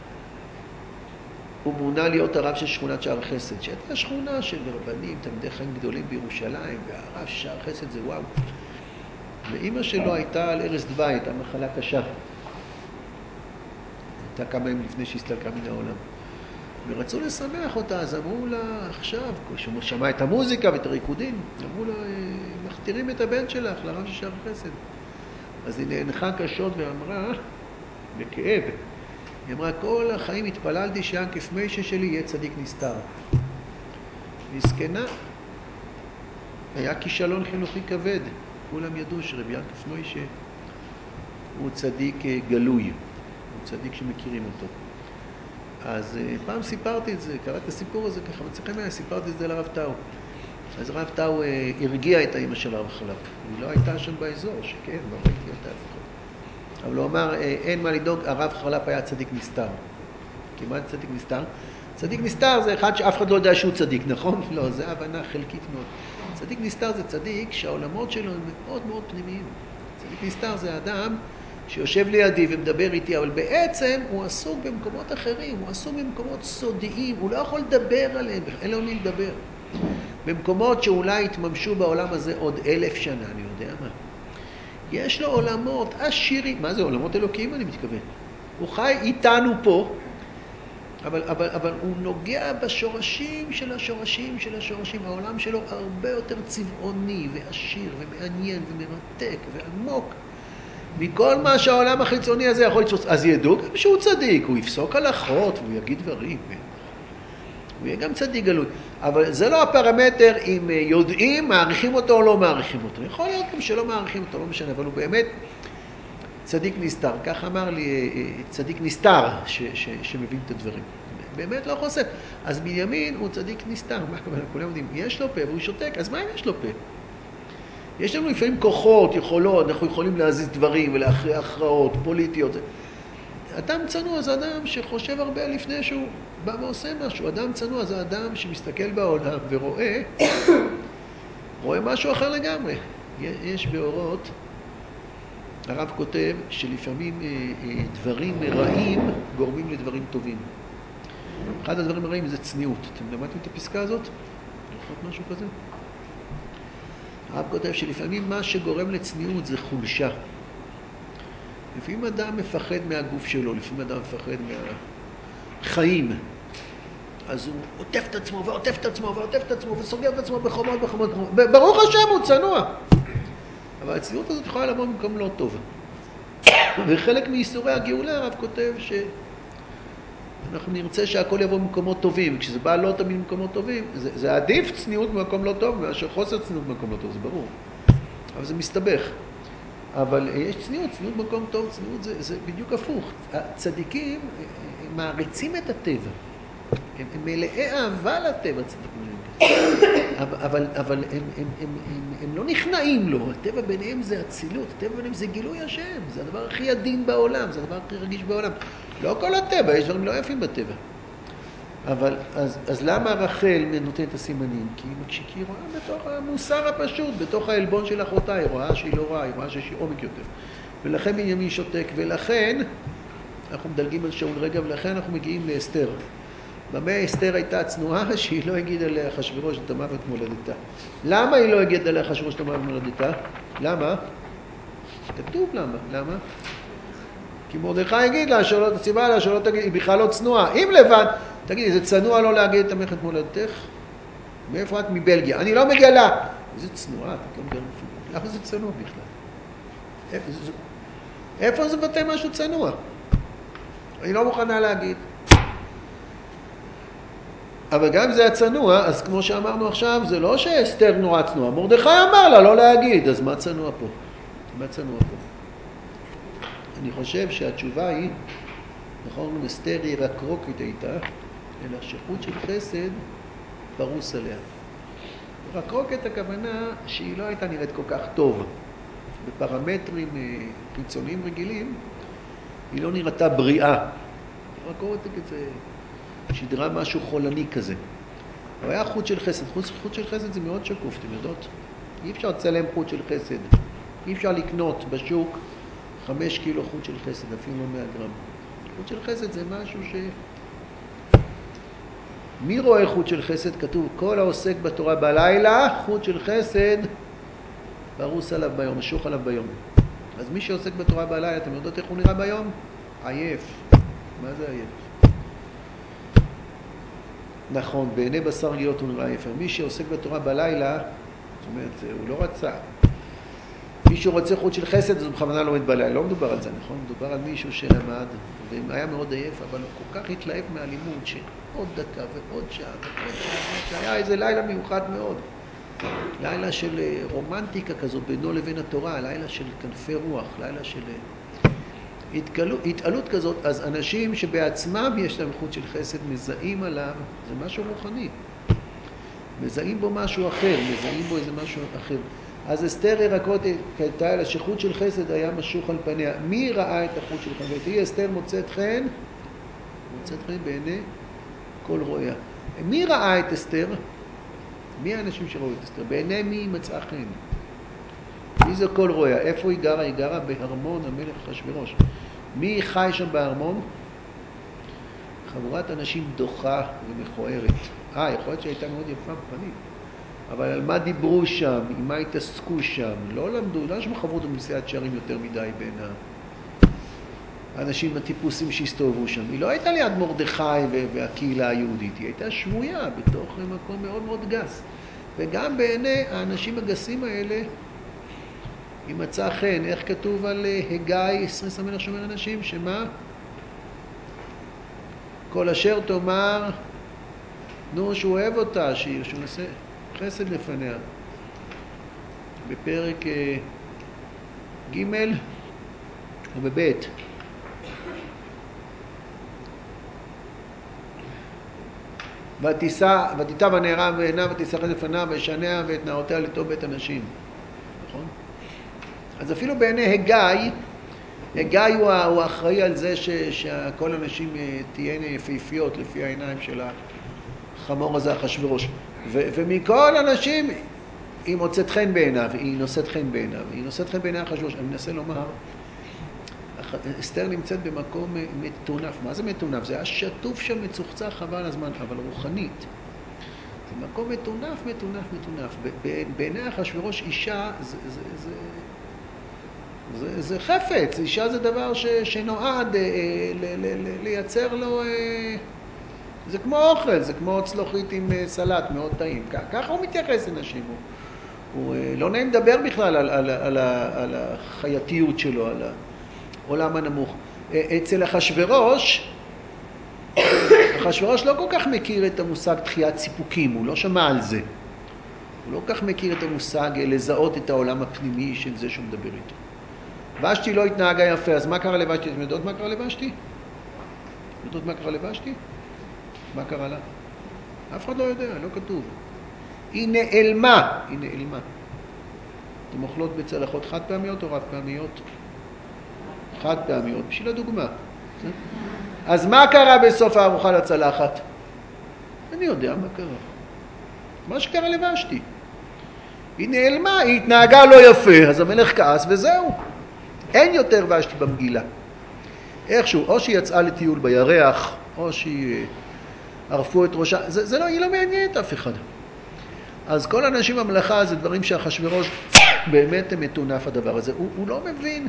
מונה להיות הרב של שכונת שער חסד, שהייתה שכונה של רבנים, תלמידי חיים גדולים בירושלים, והרב של שער חסד זה וואו. ואמא שלו הייתה על ערש דווי, הייתה מחלה קשה. הייתה כמה ימים לפני שהסתלקה מן העולם. ורצו לשמח אותה, אז אמרו לה, עכשיו, כשהוא שמע את המוזיקה ואת הריקודים, אמרו לה, מכתירים את הבן שלך לרב של שער חסד. אז היא נאנחה קשות ואמרה, בכאב, היא אמרה, כל החיים התפללתי שיענקף מיישה שלי יהיה צדיק נסתר. מסכנה, היה כישלון חינוכי כבד. כולם ידעו שרבי יענקף מיישה הוא צדיק גלוי, הוא צדיק שמכירים אותו. אז פעם סיפרתי את זה, קראתי את הסיפור הזה ככה, מצליחים היה, סיפרתי את זה לרב טאו. אז רב טאו הרגיע את האמא של הרב חלב. היא לא הייתה שם באזור, שכן, לא ראיתי אותה לפחות. אבל הוא אמר, אין מה לדאוג, הרב חלב היה צדיק נסתר. כמעט צדיק נסתר. צדיק נסתר זה אחד שאף אחד לא יודע שהוא צדיק, נכון? לא, זה הבנה חלקית מאוד. צדיק נסתר זה צדיק שהעולמות שלו הם מאוד מאוד פנימיים. צדיק נסתר זה אדם שיושב לידי ומדבר איתי, אבל בעצם הוא עסוק במקומות אחרים, הוא עסוק במקומות סודיים, הוא לא יכול לדבר עליהם, אין לו מי לדבר. במקומות שאולי יתממשו בעולם הזה עוד אלף שנה, אני יודע מה. יש לו עולמות עשירים, מה זה עולמות אלוקיים אני מתכוון? הוא חי איתנו פה, אבל, אבל, אבל הוא נוגע בשורשים של השורשים של השורשים. העולם שלו הרבה יותר צבעוני ועשיר ומעניין ומרתק ועמוק מכל מה שהעולם החיצוני הזה יכול לתפוס. אז ידעו גם שהוא צדיק, הוא יפסוק הלכות והוא יגיד דברים. הוא יהיה גם צדיק גלוי. אבל זה לא הפרמטר אם יודעים, מעריכים אותו או לא מעריכים אותו. יכול להיות גם שלא מעריכים אותו, לא משנה, אבל הוא באמת צדיק נסתר. כך אמר לי צדיק נסתר ש- ש- שמבין את הדברים. באמת לא חוסף. אז בנימין הוא צדיק נסתר. מה הכוונה? כולם יודעים, יש לו פה והוא שותק. אז מה אם יש לו פה? יש לנו לפעמים כוחות, יכולות, אנחנו יכולים להזיז דברים ולהכריע הכרעות פוליטיות. אדם צנוע זה אדם שחושב הרבה לפני שהוא בא ועושה משהו. אדם צנוע זה אדם שמסתכל בעולם ורואה רואה משהו אחר לגמרי. יש באורות, הרב כותב שלפעמים דברים רעים גורמים לדברים טובים. אחד הדברים הרעים זה צניעות. אתם למדתם את הפסקה הזאת? לפחות משהו כזה? הרב כותב שלפעמים מה שגורם לצניעות זה חולשה. לפעמים אדם מפחד מהגוף שלו, לפעמים אדם מפחד מהחיים. אז הוא עוטף את עצמו ועוטף את עצמו ועוטף את עצמו וסוגר את עצמו בחומות בחומות. ברוך השם הוא צנוע. אבל הצניעות הזאת יכולה לבוא במקום לא טוב. וחלק מאיסורי הגאולה הרב כותב שאנחנו נרצה שהכל יבוא במקומות טובים. וכשזה בא לא תמיד במקומות טובים, זה, זה עדיף צניעות במקום לא טוב מאשר חוסר צניעות במקום לא טוב, זה ברור. אבל זה מסתבך. אבל יש צניעות, צניעות במקום טוב, צניעות זה, זה בדיוק הפוך. הצדיקים הם מעריצים את הטבע. הם, הם מלאי אהבה לטבע, צדיקים. אבל, אבל, אבל הם, הם, הם, הם, הם לא נכנעים לו. הטבע ביניהם זה אצילות, הטבע ביניהם זה גילוי השם. זה הדבר הכי עדין בעולם, זה הדבר הכי רגיש בעולם. לא כל הטבע, יש דברים לא יפים בטבע. אבל אז, אז למה רחל נותנת את הסימנים? כי היא רואה בתוך המוסר הפשוט, בתוך העלבון של אחותה, היא רואה שהיא לא רואה, היא רואה שיש עומק יותר. ולכן בנימין שותק, ולכן אנחנו מדלגים על שאול רגע, ולכן אנחנו מגיעים לאסתר. במה אסתר הייתה צנועה שהיא לא הגידה לאחשוורוש את המוות מולדתה. למה היא לא הגידה לאחשוורוש את המוות מולדתה? למה? כתוב למה. למה? כי מרדכי יגיד לה, שלא תציבה לה, שלא תגיד, היא בכלל לא צנועה. אם לבד, תגיד, זה צנוע לא להגיד את המלכת מולדתך? מאיפה את? מבלגיה. אני לא מגלה. זה צנועה, את לא מגלה. למה זה צנוע בכלל? איפה זה, איפה זה בתי משהו צנוע? אני לא מוכנה להגיד. אבל גם אם זה הצנוע, אז כמו שאמרנו עכשיו, זה לא שאסתר נורא צנוע. מרדכי אמר לה לא להגיד, אז מה צנוע פה? מה צנוע פה? אני חושב שהתשובה היא, נכון, אסתר היא רקרוקית הייתה, אלא שחוט של חסד פרוס עליה. רקרוקת הכוונה שהיא לא הייתה נראית כל כך טוב. בפרמטרים חיצוניים רגילים, היא לא נראתה בריאה. רקרוקת זה שדרה משהו חולני כזה. אבל היה חוט של חסד. חוט, חוט של חסד זה מאוד שקוף, אתם יודעות? אי אפשר לצלם חוט של חסד. אי אפשר לקנות בשוק חמש קילו חוט של חסד, אפילו לא מאה גרם. חוט של חסד זה משהו ש... מי רואה חוט של חסד? כתוב, כל העוסק בתורה בלילה, חוט של חסד פרוס עליו ביום, משוך עליו ביום. אז מי שעוסק בתורה בלילה, אתם יודעות איך הוא נראה ביום? עייף. מה זה עייף? נכון, בעיני בשר גאות הוא נראה עייף. מי שעוסק בתורה בלילה, זאת אומרת, הוא לא רצה. מי שרוצה חוט של חסד, אז הוא בכוונה לומד בלילה. לא מדובר על זה, נכון? מדובר על מישהו שלמד, והיה מאוד עייף, אבל הוא כל כך התלהב מהלימוד, שעוד דקה ועוד שעה ועוד שעה ועוד שעה. היה איזה לילה מיוחד מאוד. לילה של רומנטיקה כזו בינו לבין התורה, לילה של כנפי רוח, לילה של... התגלות, התעלות כזאת, אז אנשים שבעצמם יש להם חוט של חסד מזהים עליו, זה משהו רוחני. מזהים בו משהו אחר, מזהים בו איזה משהו אחר. אז אסתר ירקות קלטה אלא שחוט של חסד היה משוך על פניה. מי ראה את החוט של חסד? ותהי אסתר מוצאת חן, מוצאת חן בעיני כל רואיה. מי ראה את אסתר? מי האנשים שראו את אסתר? בעיני מי מצאה חן? מי זה כל רואיה? איפה היא גרה? היא גרה בהרמון המלך אחשוורוש. מי חי שם בהרמון? חבורת אנשים דוחה ומכוערת. אה, יכול להיות שהייתה מאוד יפה בפנים. אבל על מה דיברו שם? עם מה התעסקו שם? לא למדו, לא שם חברות ומסיעת שערים יותר מדי בין האנשים הטיפוסים שהסתובבו שם. היא לא הייתה ליד מרדכי והקהילה היהודית, היא הייתה שבויה בתוך מקום מאוד מאוד גס. וגם בעיני האנשים הגסים האלה, היא מצאה חן. איך כתוב על הגיא, עשרים המלך שומר אנשים? שמה? כל אשר תאמר, נו, שהוא אוהב אותה, שהוא נעשה חסד לפניה. בפרק ג' ובבית. ותישא, ותיטע ונערה בעיניו, ותישא חסד לפניו, וישניה ואת נערותיה לטוב בית אנשים. נכון? אז אפילו בעיני הגיא, הגיא הוא, הוא האחראי על זה ש, שכל אנשים תהיינה יפהפיות לפי העיניים של החמור הזה, אחשוורוש. ו, ומכל אנשים היא מוצאת חן בעיניו, היא נושאת חן בעיניו, היא נושאת חן בעיני אחשוורוש. אני מנסה לומר, אסתר נמצאת במקום מטונף. מה זה מטונף? זה היה שטוף שם מצוחצח חבל הזמן, אבל רוחנית. זה מקום מטונף, מטונף, מטונף. בעיני אחשוורוש אישה זה, זה, זה, זה, זה חפץ. אישה זה דבר ש, שנועד אה, ל, ל, ל, לייצר לו... אה, זה כמו אוכל, זה כמו צלוחית עם אה, סלט מאוד טעים. ככה הוא מתייחס לנשים. הוא, הוא אה, לא נעים לדבר בכלל על, על, על, על החייתיות שלו, על העולם הנמוך. אצל אחשוורוש, אחשוורוש לא כל כך מכיר את המושג תחיית סיפוקים, הוא לא שמע על זה. הוא לא כל כך מכיר את המושג לזהות את העולם הפנימי של זה שהוא מדבר איתו. ושתי לא התנהגה יפה, אז מה קרה לבשתי? אתם יודעות מה קרה לבשתי? יודעות מה קרה לבשתי? מה קרה לה? אף אחד לא יודע, לא כתוב. היא נעלמה, היא נעלמה. אתם אוכלות בצלחות חד פעמיות או רב פעמיות? חד פעמיות, בשביל הדוגמה. אז מה קרה בסוף הארוחה לצלחת? אני יודע מה קרה. מה שקרה לבשתי. היא נעלמה, היא התנהגה לא יפה, אז המלך כעס וזהו. אין יותר ושתי במגילה. איכשהו, או שהיא יצאה לטיול בירח, או שהיא ערפו את ראשה, זה, זה לא, היא לא מעניינת אף אחד. אז כל האנשים בממלכה זה דברים שאחשוורוש באמת מטונף הדבר הזה. הוא, הוא לא מבין.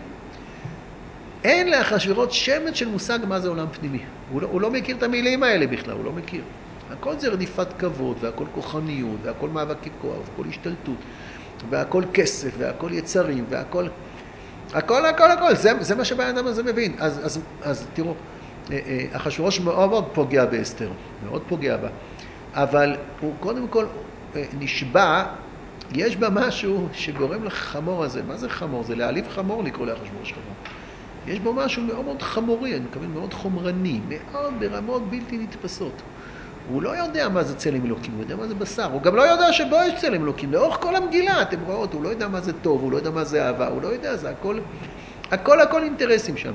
אין לאחשוורוש שמץ של מושג מה זה עולם פנימי. הוא לא, הוא לא מכיר את המילים האלה בכלל, הוא לא מכיר. הכל זה רדיפת כבוד, והכל כוחניות, והכל מאבקי כוח, והכל השתלטות, והכל כסף, והכל יצרים, והכל... הכל, הכל, הכל. זה, זה מה שבן אדם הזה מבין. אז, אז, אז תראו, אחשוורוש מאוד מאוד פוגע באסתר, מאוד פוגע בה. אבל הוא קודם כל נשבע, יש בה משהו שגורם לחמור הזה. מה זה חמור? זה להעליב חמור לקרוא לאחשוורוש חמור. יש בו משהו מאוד מאוד חמורי, אני מקווה מאוד חומרני, מאוד ברמות בלתי נתפסות. הוא לא יודע מה זה צלם אלוקים, הוא יודע מה זה בשר. הוא גם לא יודע שבו יש צלם אלוקים. לאורך כל המגילה, אתם רואות, הוא לא יודע מה זה טוב, הוא לא יודע מה זה אהבה, הוא לא יודע, זה הכל, הכל, הכל אינטרסים שם.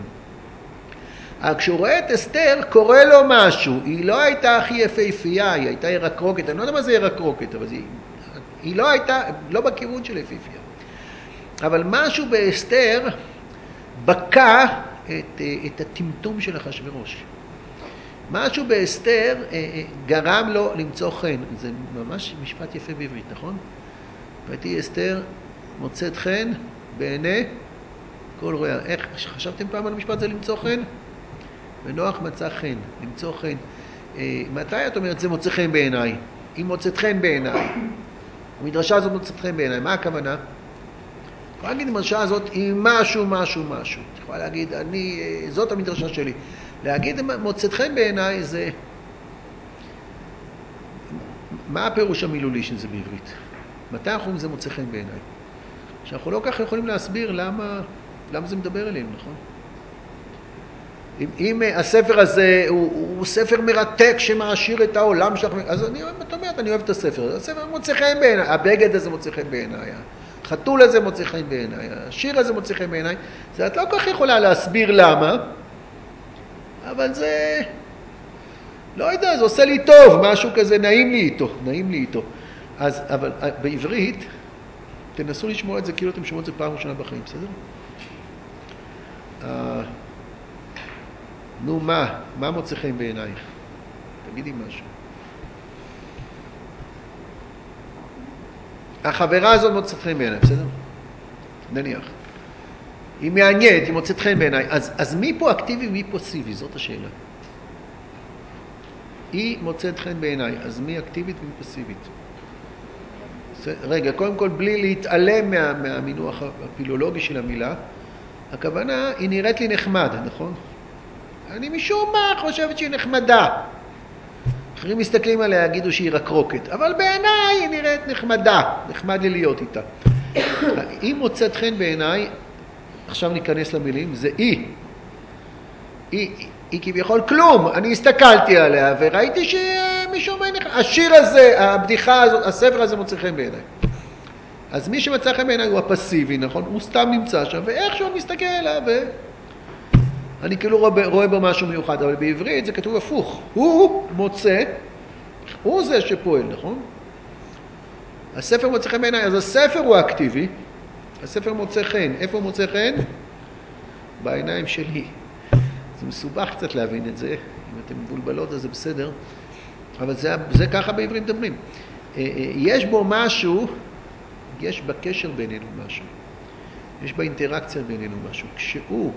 כשהוא רואה את אסתר, קורה לו משהו. היא לא הייתה הכי יפהפייה, היא הייתה ירקרוקת. אני לא יודע מה זה ירקרוקת, אבל היא, היא לא הייתה, לא בכיוון של יפהפייה. אבל משהו באסתר בקע את, את הטמטום של אחשוורוש. משהו באסתר גרם לו למצוא חן. זה ממש משפט יפה בעברית, נכון? ותהי אסתר מוצאת חן בעיני כל רואיה. איך, חשבתם פעם על המשפט זה למצוא חן? ונוח מצא חן, למצוא חן. מתי את אומרת זה מוצא חן בעיניי? היא מוצאת חן בעיניי. המדרשה הזאת מוצאת חן בעיניי. מה הכוונה? את יכולה להגיד המדרשה הזאת היא משהו, משהו, משהו. את יכולה להגיד, אני, זאת המדרשה שלי. להגיד מוצאת חן בעיניי זה... מה הפירוש המילולי של זה בעברית? מתי אנחנו אומרים זה מוצא חן בעיניי? שאנחנו לא כך יכולים להסביר למה, למה זה מדבר אלינו, נכון? אם, אם הספר הזה הוא, הוא ספר מרתק שמעשיר את העולם שלך, אז אני אוהב, את אומרת, אני אוהב את הספר. הספר מוצא חן בעיניי, הבגד הזה מוצא חן בעיניי, החתול הזה מוצא חן בעיניי, השיר הזה מוצא חן בעיניי. זה את לא כל כך יכולה להסביר למה, אבל זה, לא יודע, זה עושה לי טוב, משהו כזה, נעים לי איתו, נעים לי איתו. אז, אבל בעברית, תנסו לשמוע את זה כאילו אתם שומעים את זה פעם ראשונה בחיים, בסדר? Uh, נו מה, מה מוצא חן בעינייך? תגידי משהו. החברה הזאת מוצאת חן בעיניי, בסדר? נניח. היא מעניינת, היא מוצאת חן בעיניי. אז, אז מי פה אקטיבי ומי פה סיבי? זאת השאלה. היא מוצאת חן בעיניי, אז מי אקטיבית ומי פסיבית? רגע, קודם כל בלי להתעלם מה, מהמינוח הפילולוגי של המילה, הכוונה היא נראית לי נחמד, נכון? אני משום מה חושבת שהיא נחמדה. אחרים מסתכלים עליה, יגידו שהיא רקרוקת, אבל בעיניי היא נראית נחמדה, נחמד לי להיות איתה. היא מוצאת חן בעיניי, עכשיו ניכנס למילים, זה היא. היא, היא, היא כביכול כלום, אני הסתכלתי עליה וראיתי שמישהו מה נחמד. השיר הזה, הבדיחה הזאת, הספר הזה מוצא חן בעיניי. אז מי שמצא חן בעיניי הוא הפסיבי, נכון? הוא סתם נמצא שם, ואיכשהו אני מסתכל עליו ו... אני כאילו רואה, רואה בו משהו מיוחד, אבל בעברית זה כתוב הפוך. הוא מוצא, הוא זה שפועל, נכון? הספר מוצא חן בעיניי, אז הספר הוא אקטיבי, הספר מוצא חן. איפה הוא מוצא חן? בעיניים שלי. זה מסובך קצת להבין את זה, אם אתם מבולבלות אז זה בסדר, אבל זה, זה ככה בעברית מדברים. יש בו משהו, יש בקשר בינינו משהו, יש באינטראקציה בינינו משהו. כשהוא,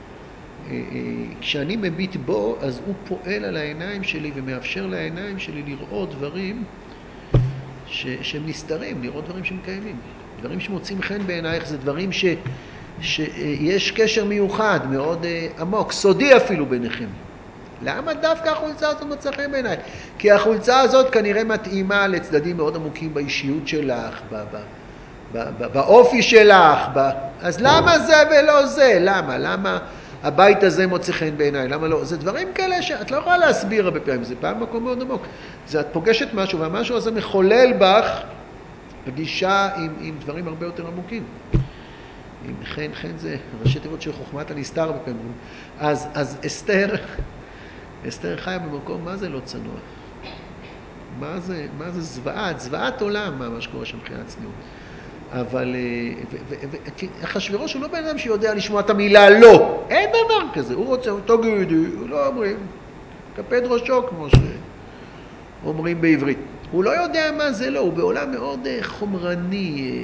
כשאני מביט בו, אז הוא פועל על העיניים שלי ומאפשר לעיניים שלי לראות דברים ש, שהם נסתרים, לראות דברים שהם קיימים. דברים שמוצאים חן בעינייך זה דברים ש, שיש קשר מיוחד, מאוד עמוק, סודי אפילו ביניכם. למה דווקא החולצה הזאת מצא חן בעיניי? כי החולצה הזאת כנראה מתאימה לצדדים מאוד עמוקים באישיות שלך, ב, ב, ב, ב, באופי שלך, ב... אז למה זה ולא זה? למה? למה הבית הזה מוצא חן בעיניי? למה לא? זה דברים כאלה שאת לא יכולה להסביר הרבה פעמים, זה פעם מקום מאוד עמוק. זה את פוגשת משהו, והמשהו הזה מחולל בך פגישה עם, עם דברים הרבה יותר עמוקים. עם חן, חן זה ראשי תיבות של חוכמת הנסתר הרבה פעמים. אז, אז אסתר, אסתר חיה במקום, מה זה לא צנוע? מה זה, מה זה זוועת? זוועת עולם, מה, מה שקורה שם מבחינת צניעות. אבל אחשוורוש הוא לא בן אדם שיודע לשמוע את המילה לא. אין דבר כזה. הוא רוצה, תגידי, הוא לא אומרים. קפד ראשו, כמו שאומרים בעברית. הוא לא יודע מה זה לא. הוא בעולם מאוד חומרני,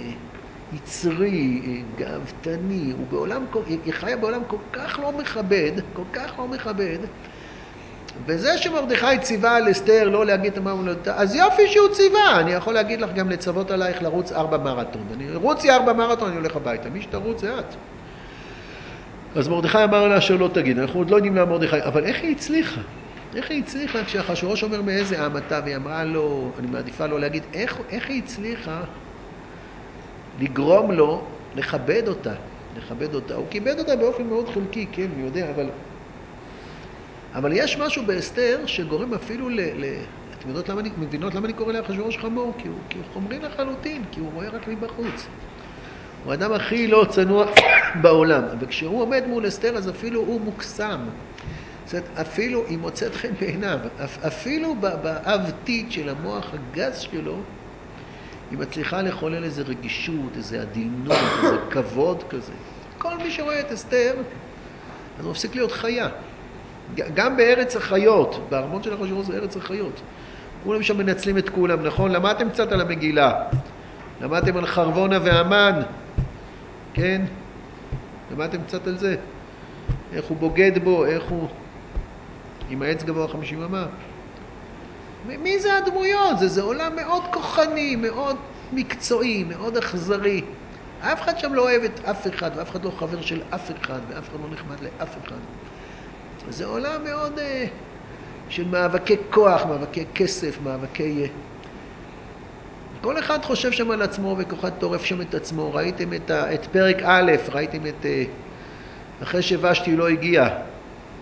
יצרי, גאוותני. הוא בעולם, היא חיה בעולם כל כך לא מכבד, כל כך לא מכבד. וזה שמרדכי ציווה על אסתר לא להגיד את הממלכות, אז יופי שהוא ציווה. אני יכול להגיד לך גם לצוות עלייך לרוץ ארבע מרתון. אני רוצי ארבע מרתון, אני הולך הביתה. מי שתרוץ זה את. אז מרדכי אמר לה שלא תגיד. אנחנו עוד לא יודעים לה מרדכי, אבל איך היא הצליחה? איך היא הצליחה כשאחשוורוש אומר מאיזה עם אתה, והיא אמרה לו, אני מעדיפה לא להגיד, איך, איך היא הצליחה לגרום לו לכבד אותה, לכבד אותה. הוא כיבד אותה באופן מאוד חלקי, כן, אני יודע, אבל אבל יש משהו באסתר שגורם אפילו ל... ל... אתם יודעות למה אני, מבינות למה אני קורא לאחשוורוש חמור? כי הוא, כי הוא חומרי לחלוטין, כי הוא רואה רק מבחוץ. הוא האדם הכי לא צנוע בעולם. וכשהוא עומד מול אסתר, אז אפילו הוא מוקסם. זאת אומרת, אפילו היא מוצאת חן בעיניו. אפילו באבתית של המוח הגס שלו, היא מצליחה לחולל איזו רגישות, איזו עדינות, איזה כבוד כזה. כל מי שרואה את אסתר, אז הוא מפסיק להיות חיה. גם בארץ החיות, בארמון של אחשוורוש זה ארץ החיות. כולם שם מנצלים את כולם, נכון? למדתם קצת על המגילה. למדתם על חרבונה והמן. כן? למדתם קצת על זה. איך הוא בוגד בו, איך הוא עם העץ גבוה חמישים אמה. מי זה הדמויות? זה, זה עולם מאוד כוחני, מאוד מקצועי, מאוד אכזרי. אף אחד שם לא אוהב את אף אחד, ואף אחד לא חבר של אף אחד, ואף אחד לא נחמד לאף אחד. זה עולם מאוד אה, של מאבקי כוח, מאבקי כסף, מאבקי... אה, כל אחד חושב שם על עצמו וכוחד טורף שם את עצמו. ראיתם את, ה, את פרק א', ראיתם את... אה, אחרי שבשתי לא הגיע.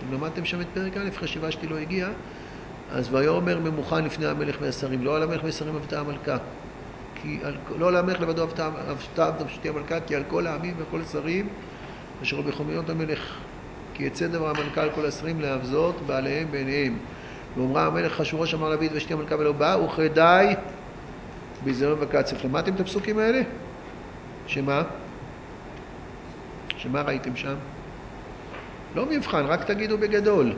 אתם למדתם שם את פרק א', אחרי שוושתי לא הגיע, אז ויאמר ממוכן לפני המלך והשרים, לא על המלך והשרים אבתה המלכה, כי על, לא על המלך לבדו אבתה ושתי המלכה, כי על כל העמים וכל השרים אשר בחומיות המלך, כי יצא דבר המלכה על כל השרים להבזות בעליהם בעיניהם. ואומרה המלך אחשוורוש אמר לדוד ושתי המלכה ולא בא, וכדאי ביזיון וקצף. למדתם את הפסוקים האלה? שמה? שמה ראיתם שם? לא מבחן, רק תגידו בגדול.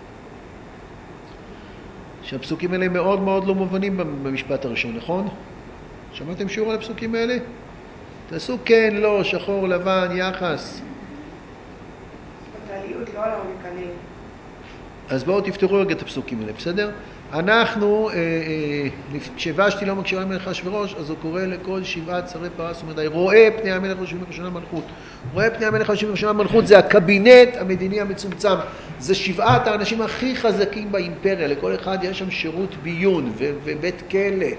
שהפסוקים האלה מאוד מאוד לא מובנים במשפט הראשון, נכון? שמעתם שיעור על הפסוקים האלה? תעשו כן, לא, שחור, לבן, יחס. בכלליות, לא על העומקנים. אז בואו תפתרו רגע את הפסוקים האלה, בסדר? אנחנו, שוושתי לא מקשיבה למלך אחשוורוש, אז הוא קורא לכל שבעת שרי פרס ומדי, רואה פני המלך יושבים בראשונה מלכות. רואה פני המלך יושבים בראשונה מלכות, זה הקבינט המדיני המצומצם. זה שבעת האנשים הכי חזקים באימפריה, לכל אחד יש שם שירות ביון ו- ובית כלא,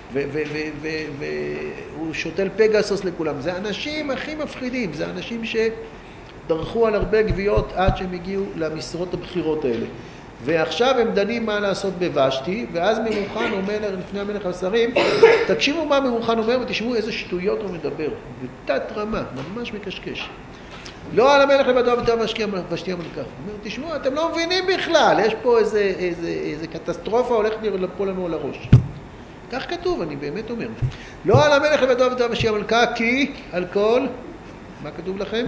והוא שותל פגסוס לכולם. זה האנשים הכי מפחידים, זה האנשים שדרכו על הרבה גביעות עד שהם הגיעו למשרות הבחירות האלה. ועכשיו הם דנים מה לעשות בוושתי, ואז ממוכן אומר לפני המלך השרים, תקשיבו מה ממוכן אומר ותשמעו איזה שטויות הוא מדבר, בתת רמה, ממש מקשקש. לא על המלך לבדו אבתה ושתי המלכה. הוא אומר, תשמעו, אתם לא מבינים בכלל, יש פה איזה, איזה, איזה קטסטרופה הולכת לפה לנו על הראש. כך כתוב, אני באמת אומר. לא על המלך לבדו אבתה ושתי המלכה, כי על כל, מה כתוב לכם?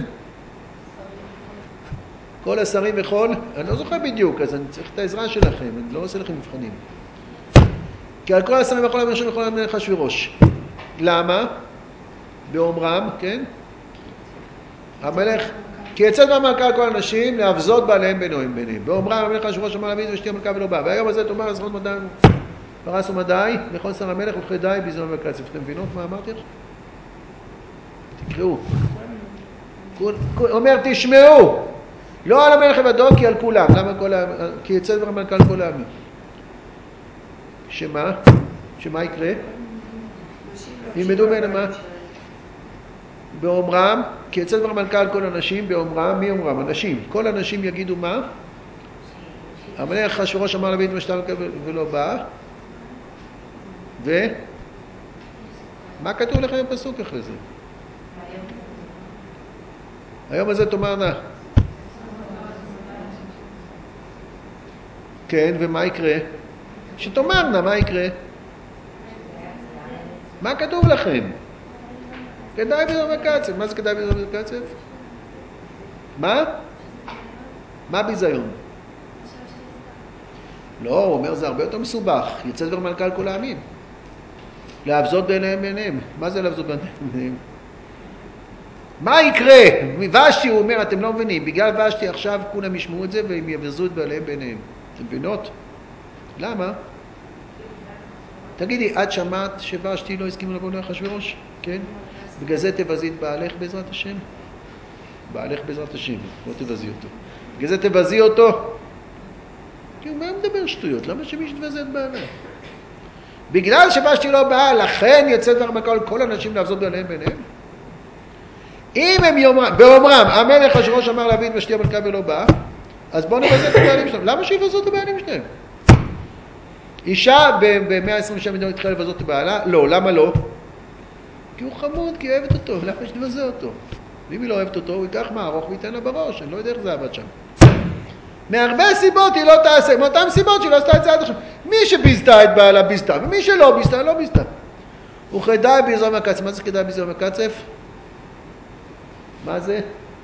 כל השרים וכל, אני לא זוכר בדיוק, אז אני צריך את העזרה שלכם, אני לא עושה לכם מבחנים. כי על כל השרים וכל המלך וכל המלך אחשוורוש. למה? באומרם, כן? המלך, כי יצאת מהמלכה על כל אנשים, להבזות בעליהם ביניהם ביניהם. באומרם המלך אחשוורוש אמר לדוד ושתי המלכה ולא בא. והיום הזה תאמר עשרות מדי, פרס ומדי, לכל שר המלך וכדאי ביזיון וקצף. אתם מבינות מה אמרתי לך? תקראו. אומר תשמעו. לא על המלך לבדו, כי על כולם. למה כל העמים? כי יצא דבר המלכה על כל העמים. שמה? שמה יקרה? ילמדו ממנו מה? באומרם, כי יצא דבר המלכה על כל אנשים, באומרם, מי אומרם? אנשים. כל אנשים יגידו מה? המלך אחשוורוש אמר לדוד ושתי המלכה ולא בא. ו? מה כתוב לכם בפסוק אחרי זה? היום הזה תאמרנה. כן, ומה יקרה? שתאמרנה, מה יקרה? מה כתוב לכם? כדאי ביזיון וקצף. מה זה כדאי ביזיון וקצף? מה? מה ביזיון? לא, הוא אומר זה הרבה יותר מסובך. יצא דבר מלכה על כל העמים. להבזות ביניהם ביניהם. מה זה להבזות ביניהם ביניהם? מה יקרה? ושתי הוא אומר, אתם לא מבינים, בגלל ושתי עכשיו כולם ישמעו את זה והם יבזו את בעליהם ביניהם. אתם מבינות? למה? תגידי, את שמעת שוושתי לא הסכימו לבוא לאחשוורוש? כן? בגלל זה תבזי את בעלך בעזרת השם? בעלך בעזרת השם, לא תבזי אותו. בגלל זה תבזי אותו? כי הוא מה מדבר שטויות? למה שמי שתבזי את בעלה? בגלל שוושתי לא באה, לכן יצא דבר מלכה על כל אנשים להבזות בעליהם ביניהם? אם הם יאמרם, באומרם, המלך אחשוורוש אמר לדוד ושתי המלכה ולא בא, אז בואו נבזות את הבעלים שלהם. למה שיבזו את הבעלים שלהם? אישה ב-מאה עשרים ושבע מדינות התחילה לבזות את בעלה? לא, למה לא? כי הוא חמוד, כי היא אוהבת אותו, למה שתבזה אותו? ואם היא לא אוהבת אותו, הוא ייקח מערוך וייתן לה בראש, אני לא יודע איך זה עבד שם. מהרבה סיבות היא לא תעשה, מאותן סיבות שהיא לא עשתה את זה עד עכשיו. מי שביזתה את בעלה ביזתה, ומי שלא ביזתה, לא ביזתה. וכדאי ביזיון וקצף. מה זה כדאי ביזיון וקצף? מה זה?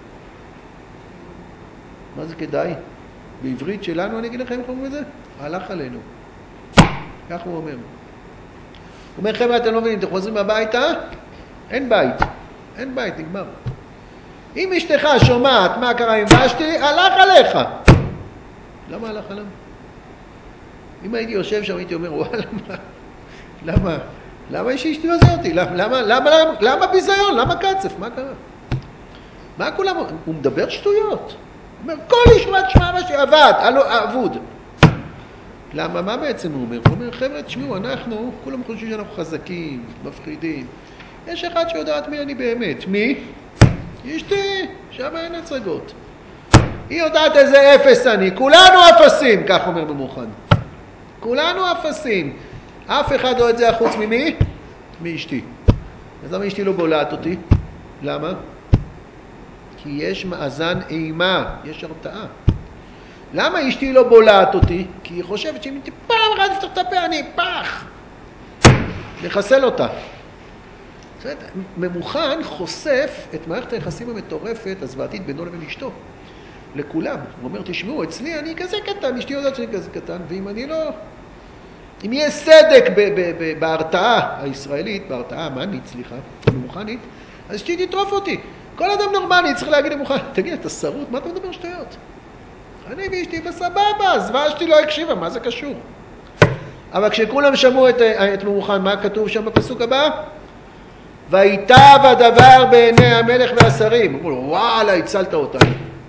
מה זה כדאי? בעברית שלנו אני אגיד לכם איך אומרים את זה? הלך עלינו. כך הוא אומר. הוא אומר, חבר'ה, אתם לא מבינים, אתם חוזרים הביתה? אין בית. אין בית, נגמר. אם אשתך שומעת מה קרה עם ושתי, הלך עליך. למה הלך עליו? אם הייתי יושב שם, הייתי אומר, וואלה, למה? למה? למה יש אשתי וזה אותי? למה, למה, למה, למה ביזיון? למה קצף? מה קרה? מה כולם? הוא מדבר שטויות. הוא אומר, כל איש מה תשמע מה שעבד, אבוד. למה? מה בעצם הוא אומר? הוא אומר, חבר'ה, תשמעו, אנחנו, כולם חושבים שאנחנו חזקים, מפחידים. יש אחד שיודעת מי אני באמת. מי? אשתי, שם אין הצגות. היא יודעת איזה אפס אני, כולנו אפסים, כך אומר במוחן. כולנו אפסים. אף אחד לא את זה החוץ ממי? מאשתי. אז למה אשתי לא בולעת אותי? למה? כי יש מאזן אימה, יש הרתעה. למה אשתי לא בולעת אותי? כי היא חושבת שאם היא פעם אחת תפתח את הפה, אני פח. נחסל אותה. זאת אומרת, ממוכן חושף את מערכת היחסים המטורפת, הזוועתית בינו לבין אשתו. לכולם. הוא אומר, תשמעו, אצלי אני כזה קטן, אשתי יודעת שאני כזה קטן, ואם אני לא... אם יהיה סדק בהרתעה הישראלית, בהרתעה המאנית, סליחה, ממוכנית, אז אשתי תטרוף אותי. כל אדם נורמלי צריך להגיד למוכן, תגיד, אתה שרוט, מה אתה מדבר שטויות? אני ואשתי בסבבה, זוועה שלי לא הקשיבה, מה זה קשור? אבל כשכולם שמעו את, את ממוכן, מה כתוב שם בפסוק הבא? והייטב הדבר בעיני המלך והשרים. אמרו לו, וואלה, הצלת אותנו.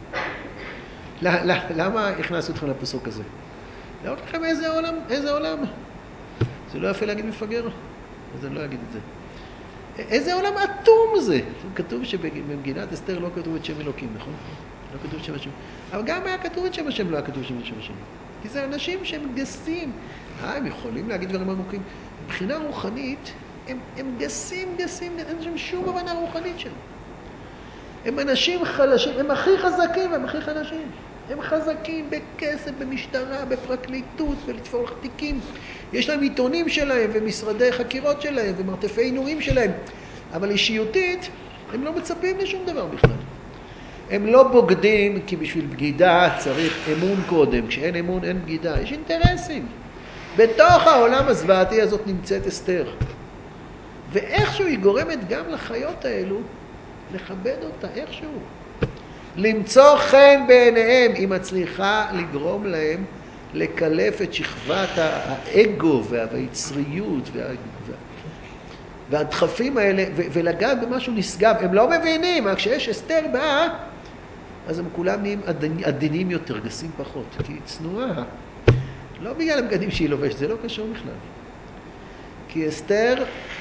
למה הכנסו אתכם לפסוק הזה? להראות לכם איזה עולם, איזה עולם. זה לא יפה להגיד מפגר, אז אני לא אגיד את זה. איזה עולם אטום זה. כתוב שבמגינת אסתר לא כתוב את שם אלוקים, נכון? לא כתוב שם השם. אבל גם היה כתוב את שם השם, לא היה כתוב שם השם. כי זה אנשים שהם גסים. אה, הם יכולים להגיד דברים עמוקים. מבחינה רוחנית, הם, הם גסים, גסים, אין שם שום הבנה רוחנית שלהם. הם אנשים חלשים, הם הכי חזקים והם הכי חלשים. הם חזקים בכסף, במשטרה, בפרקליטות, בלתפור תיקים. יש להם עיתונים שלהם ומשרדי חקירות שלהם ומרתפי עינויים שלהם. אבל אישיותית, הם לא מצפים לשום דבר בכלל. הם לא בוגדים, כי בשביל בגידה צריך אמון קודם. כשאין אמון אין בגידה. יש אינטרסים. בתוך העולם הזוועתי הזאת נמצאת אסתר. ואיכשהו היא גורמת גם לחיות האלו לכבד אותה, איכשהו. למצוא חן בעיניהם, היא מצליחה לגרום להם לקלף את שכבת האגו והיצריות וה... והדחפים האלה, ולגעת במשהו נשגב. הם לא מבינים, אבל כשיש אסתר באה, אז הם כולם נהיים עדינים יותר, גסים פחות. כי היא צנועה. לא בגלל הבגדים שהיא לובשת, זה לא קשור בכלל. כי אסתר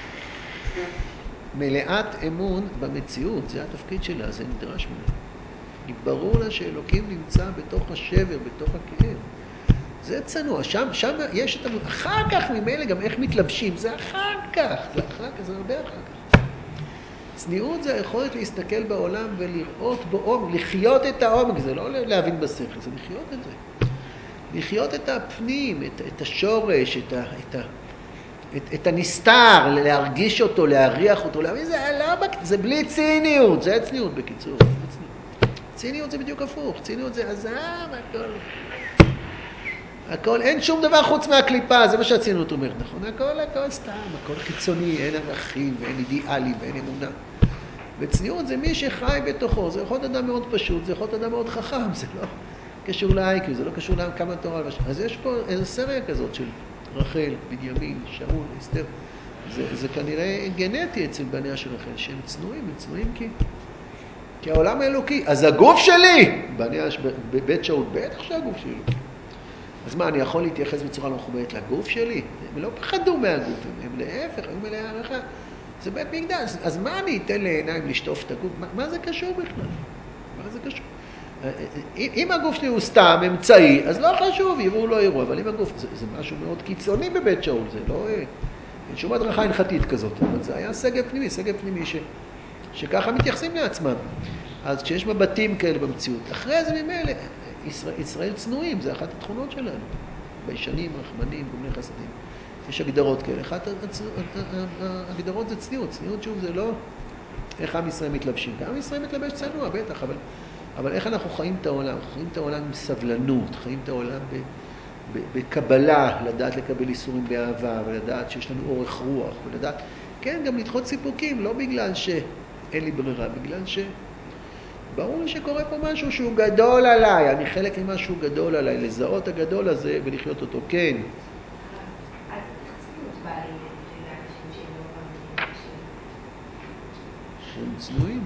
מלאת אמון במציאות, זה התפקיד שלה, זה נדרש ממנה. היא ברור לה שאלוקים נמצא בתוך השבר, בתוך הכאב. זה צנוע, שם, שם יש את... אחר כך ממילא גם איך מתלבשים, זה אחר כך, זה אחר כך, זה הרבה אחר כך. צניעות זה היכולת להסתכל בעולם ולראות בו עומק, לחיות את העומק, זה לא להבין בשכל, זה לחיות את זה. לחיות את הפנים, את, את השורש, את, ה, את, ה, את, את הנסתר, להרגיש אותו, להריח אותו, להבין, זה, למה, זה בלי ציניות, זה צניעות בקיצור. זה צניעות. ציניות זה בדיוק הפוך, ציניות זה עזב, הכל, הכל, אין שום דבר חוץ מהקליפה, זה מה שהציניות אומרת, נכון? הכל, הכל סתם, הכל חיצוני, אין ערכים ואין אידיאלים ואין אמונה. וצניעות זה מי שחי בתוכו, זה יכול להיות אדם מאוד פשוט, זה יכול להיות אדם מאוד חכם, זה לא קשור לאיי-קיו, זה לא קשור לכמה תורה. אז יש פה איזו סריה כזאת של רחל, בנימין, שאול, אסתר. זה, זה כנראה גנטי אצל בניה של רחל, שהם צנועים, הם צנועים כי... כי העולם האלוקי, אז הגוף שלי, בניה בבית שאול, בטח שהגוף שלי אלוקי. אז מה, אני יכול להתייחס בצורה לא מכובדת לגוף שלי? הם לא פחדו מהגוף, הם, הם להפך, היו מלאי הערכה. זה בית מקדש, אז מה אני אתן לעיניים לשטוף את הגוף? מה, מה זה קשור בכלל? מה זה קשור? אם הגוף שלי הוא סתם אמצעי, אז לא חשוב, יראו לא יראו, אבל אם הגוף, זה, זה משהו מאוד קיצוני בבית שאול, זה לא... אין שום הדרכה הנחתית כזאת, אבל זה היה סגל פנימי, סגל פנימי ש... שככה מתייחסים לעצמם. אז כשיש מבטים כאלה במציאות, אחרי זה ממילא, ישראל, ישראל צנועים, זה אחת התכונות שלנו. ביישנים, רחמנים, גומלי חסדים. יש הגדרות כאלה. אחת ההגדרות זה צניעות. צניעות שוב זה לא איך עם ישראל מתלבשים. עם ישראל מתלבש צנוע, בטח, אבל, אבל איך אנחנו חיים את העולם? חיים את העולם עם סבלנות, חיים את העולם ב, ב, בקבלה, לדעת לקבל איסורים באהבה, ולדעת שיש לנו אורך רוח, ולדעת, כן, גם לדחות סיפוקים, לא בגלל שאין לי ברירה, בגלל ש... ברור לי שקורה פה משהו שהוא גדול עליי, אני חלק ממשהו גדול עליי, לזהות הגדול הזה ולחיות אותו, כן. אז איך צניעות באה לידי ביטוי לאנשים שהם לא מאמינים שהם צנועים?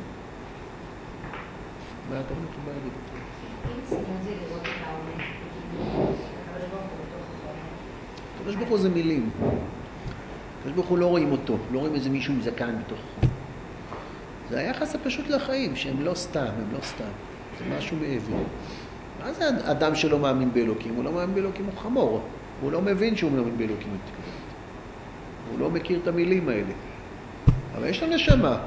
מה אתה אומר בא לידי ביטוי? אם צניעות זה לראות את העומק, הקדוש ברוך הוא בתוך החומר. הקדוש ברוך הוא זה מילים. הקדוש ברוך הוא לא רואים אותו, לא רואים איזה מישהו עם זקן בתוכו. זה היחס הפשוט לחיים, שהם לא סתם, הם לא סתם. זה משהו מעבר. מה זה אדם שלא מאמין באלוקים? הוא לא מאמין באלוקים, הוא חמור. הוא לא מבין שהוא מאמין באלוקים. הוא לא מכיר את המילים האלה. אבל יש לו נשמה.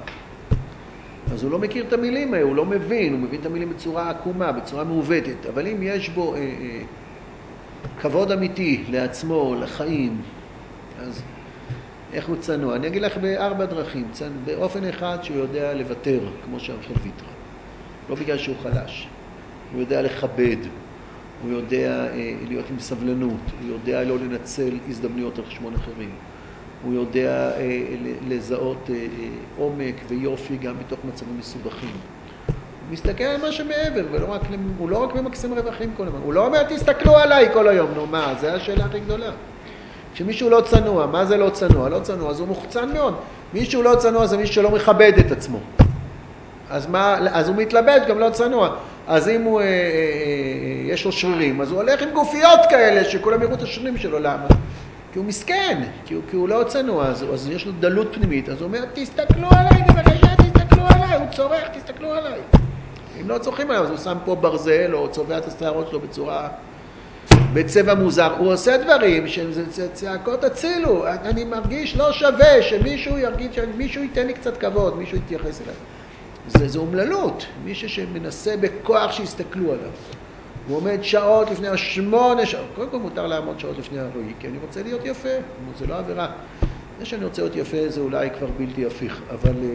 אז הוא לא מכיר את המילים האלה, הוא לא מבין, הוא מבין את המילים בצורה עקומה, בצורה מעוותת. אבל אם יש בו אה, אה, כבוד אמיתי לעצמו, לחיים, אז איך הוא צנוע? אני אגיד לך בארבע דרכים. צנ... באופן אחד שהוא יודע לוותר, כמו שהרחל ויתרה. לא בגלל שהוא חלש. הוא יודע לכבד, הוא יודע אה, להיות עם סבלנות, הוא יודע לא לנצל הזדמנויות על חשבון אחרים. הוא יודע אה, לזהות אה, אה, עומק ויופי גם בתוך מצבים מסובכים. הוא מסתכל על מה שמעבר, ולא רק, הוא לא רק ממקסם רווחים כל הזמן. הוא לא אומר, תסתכלו עליי כל היום. נו מה, זה השאלה הכי גדולה. כשמישהו לא צנוע, מה זה לא צנוע? לא צנוע, אז הוא מוחצן מאוד. מישהו לא צנוע זה מישהו שלא מכבד את עצמו. אז, מה, אז הוא מתלבט, גם לא צנוע. אז אם הוא, אה, אה, אה, יש לו שרירים, אז הוא הולך עם גופיות כאלה, שכולם יראו את השרירים שלו. למה? כי הוא מסכן, כי הוא, כי הוא לא צנוע, אז, אז יש לו דלות פנימית. אז הוא אומר, תסתכלו עליי, בבקשה, תסתכלו עליי. הוא צורח, תסתכלו עליי. אם לא צורכים עליו, אז הוא שם פה ברזל, או צובע את השערות שלו בצורה, בצבע מוזר. הוא עושה דברים שזה צעקות הצילו. אני מרגיש לא שווה שמישהו ירגיש, שמישהו ייתן לי קצת כבוד, מישהו יתייחס אליי. זה, זה אומללות, מישהו שמנסה בכוח שיסתכלו עליו. הוא עומד שעות לפני השמונה שעות. קודם כל מותר לעמוד שעות לפני הרואי, כי אני רוצה להיות יפה. זה לא עבירה. זה שאני רוצה להיות יפה זה אולי כבר בלתי הפיך, אבל אה,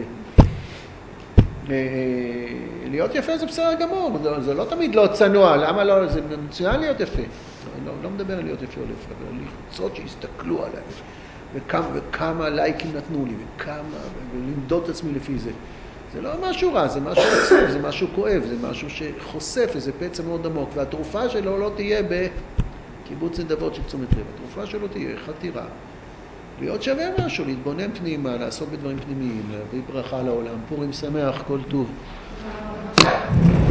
אה, להיות יפה זה בסדר גמור. זה, זה לא תמיד לא צנוע. למה לא? זה מצוין להיות יפה. לא, לא מדבר על להיות יפה או יפה, אבל על לרצות שיסתכלו עליי. וכמה, וכמה לייקים נתנו לי, וכמה, ולמדוד את עצמי לפי זה. זה לא משהו רע, זה משהו עצוב, זה משהו כואב, זה משהו שחושף איזה פצע מאוד עמוק, והתרופה שלו לא תהיה בקיבוץ נדבות של תשומת לב, התרופה שלו תהיה חתירה, להיות שווה משהו, להתבונן פנימה, לעסוק בדברים פנימיים, להביא ברכה לעולם. פורים שמח, כל טוב.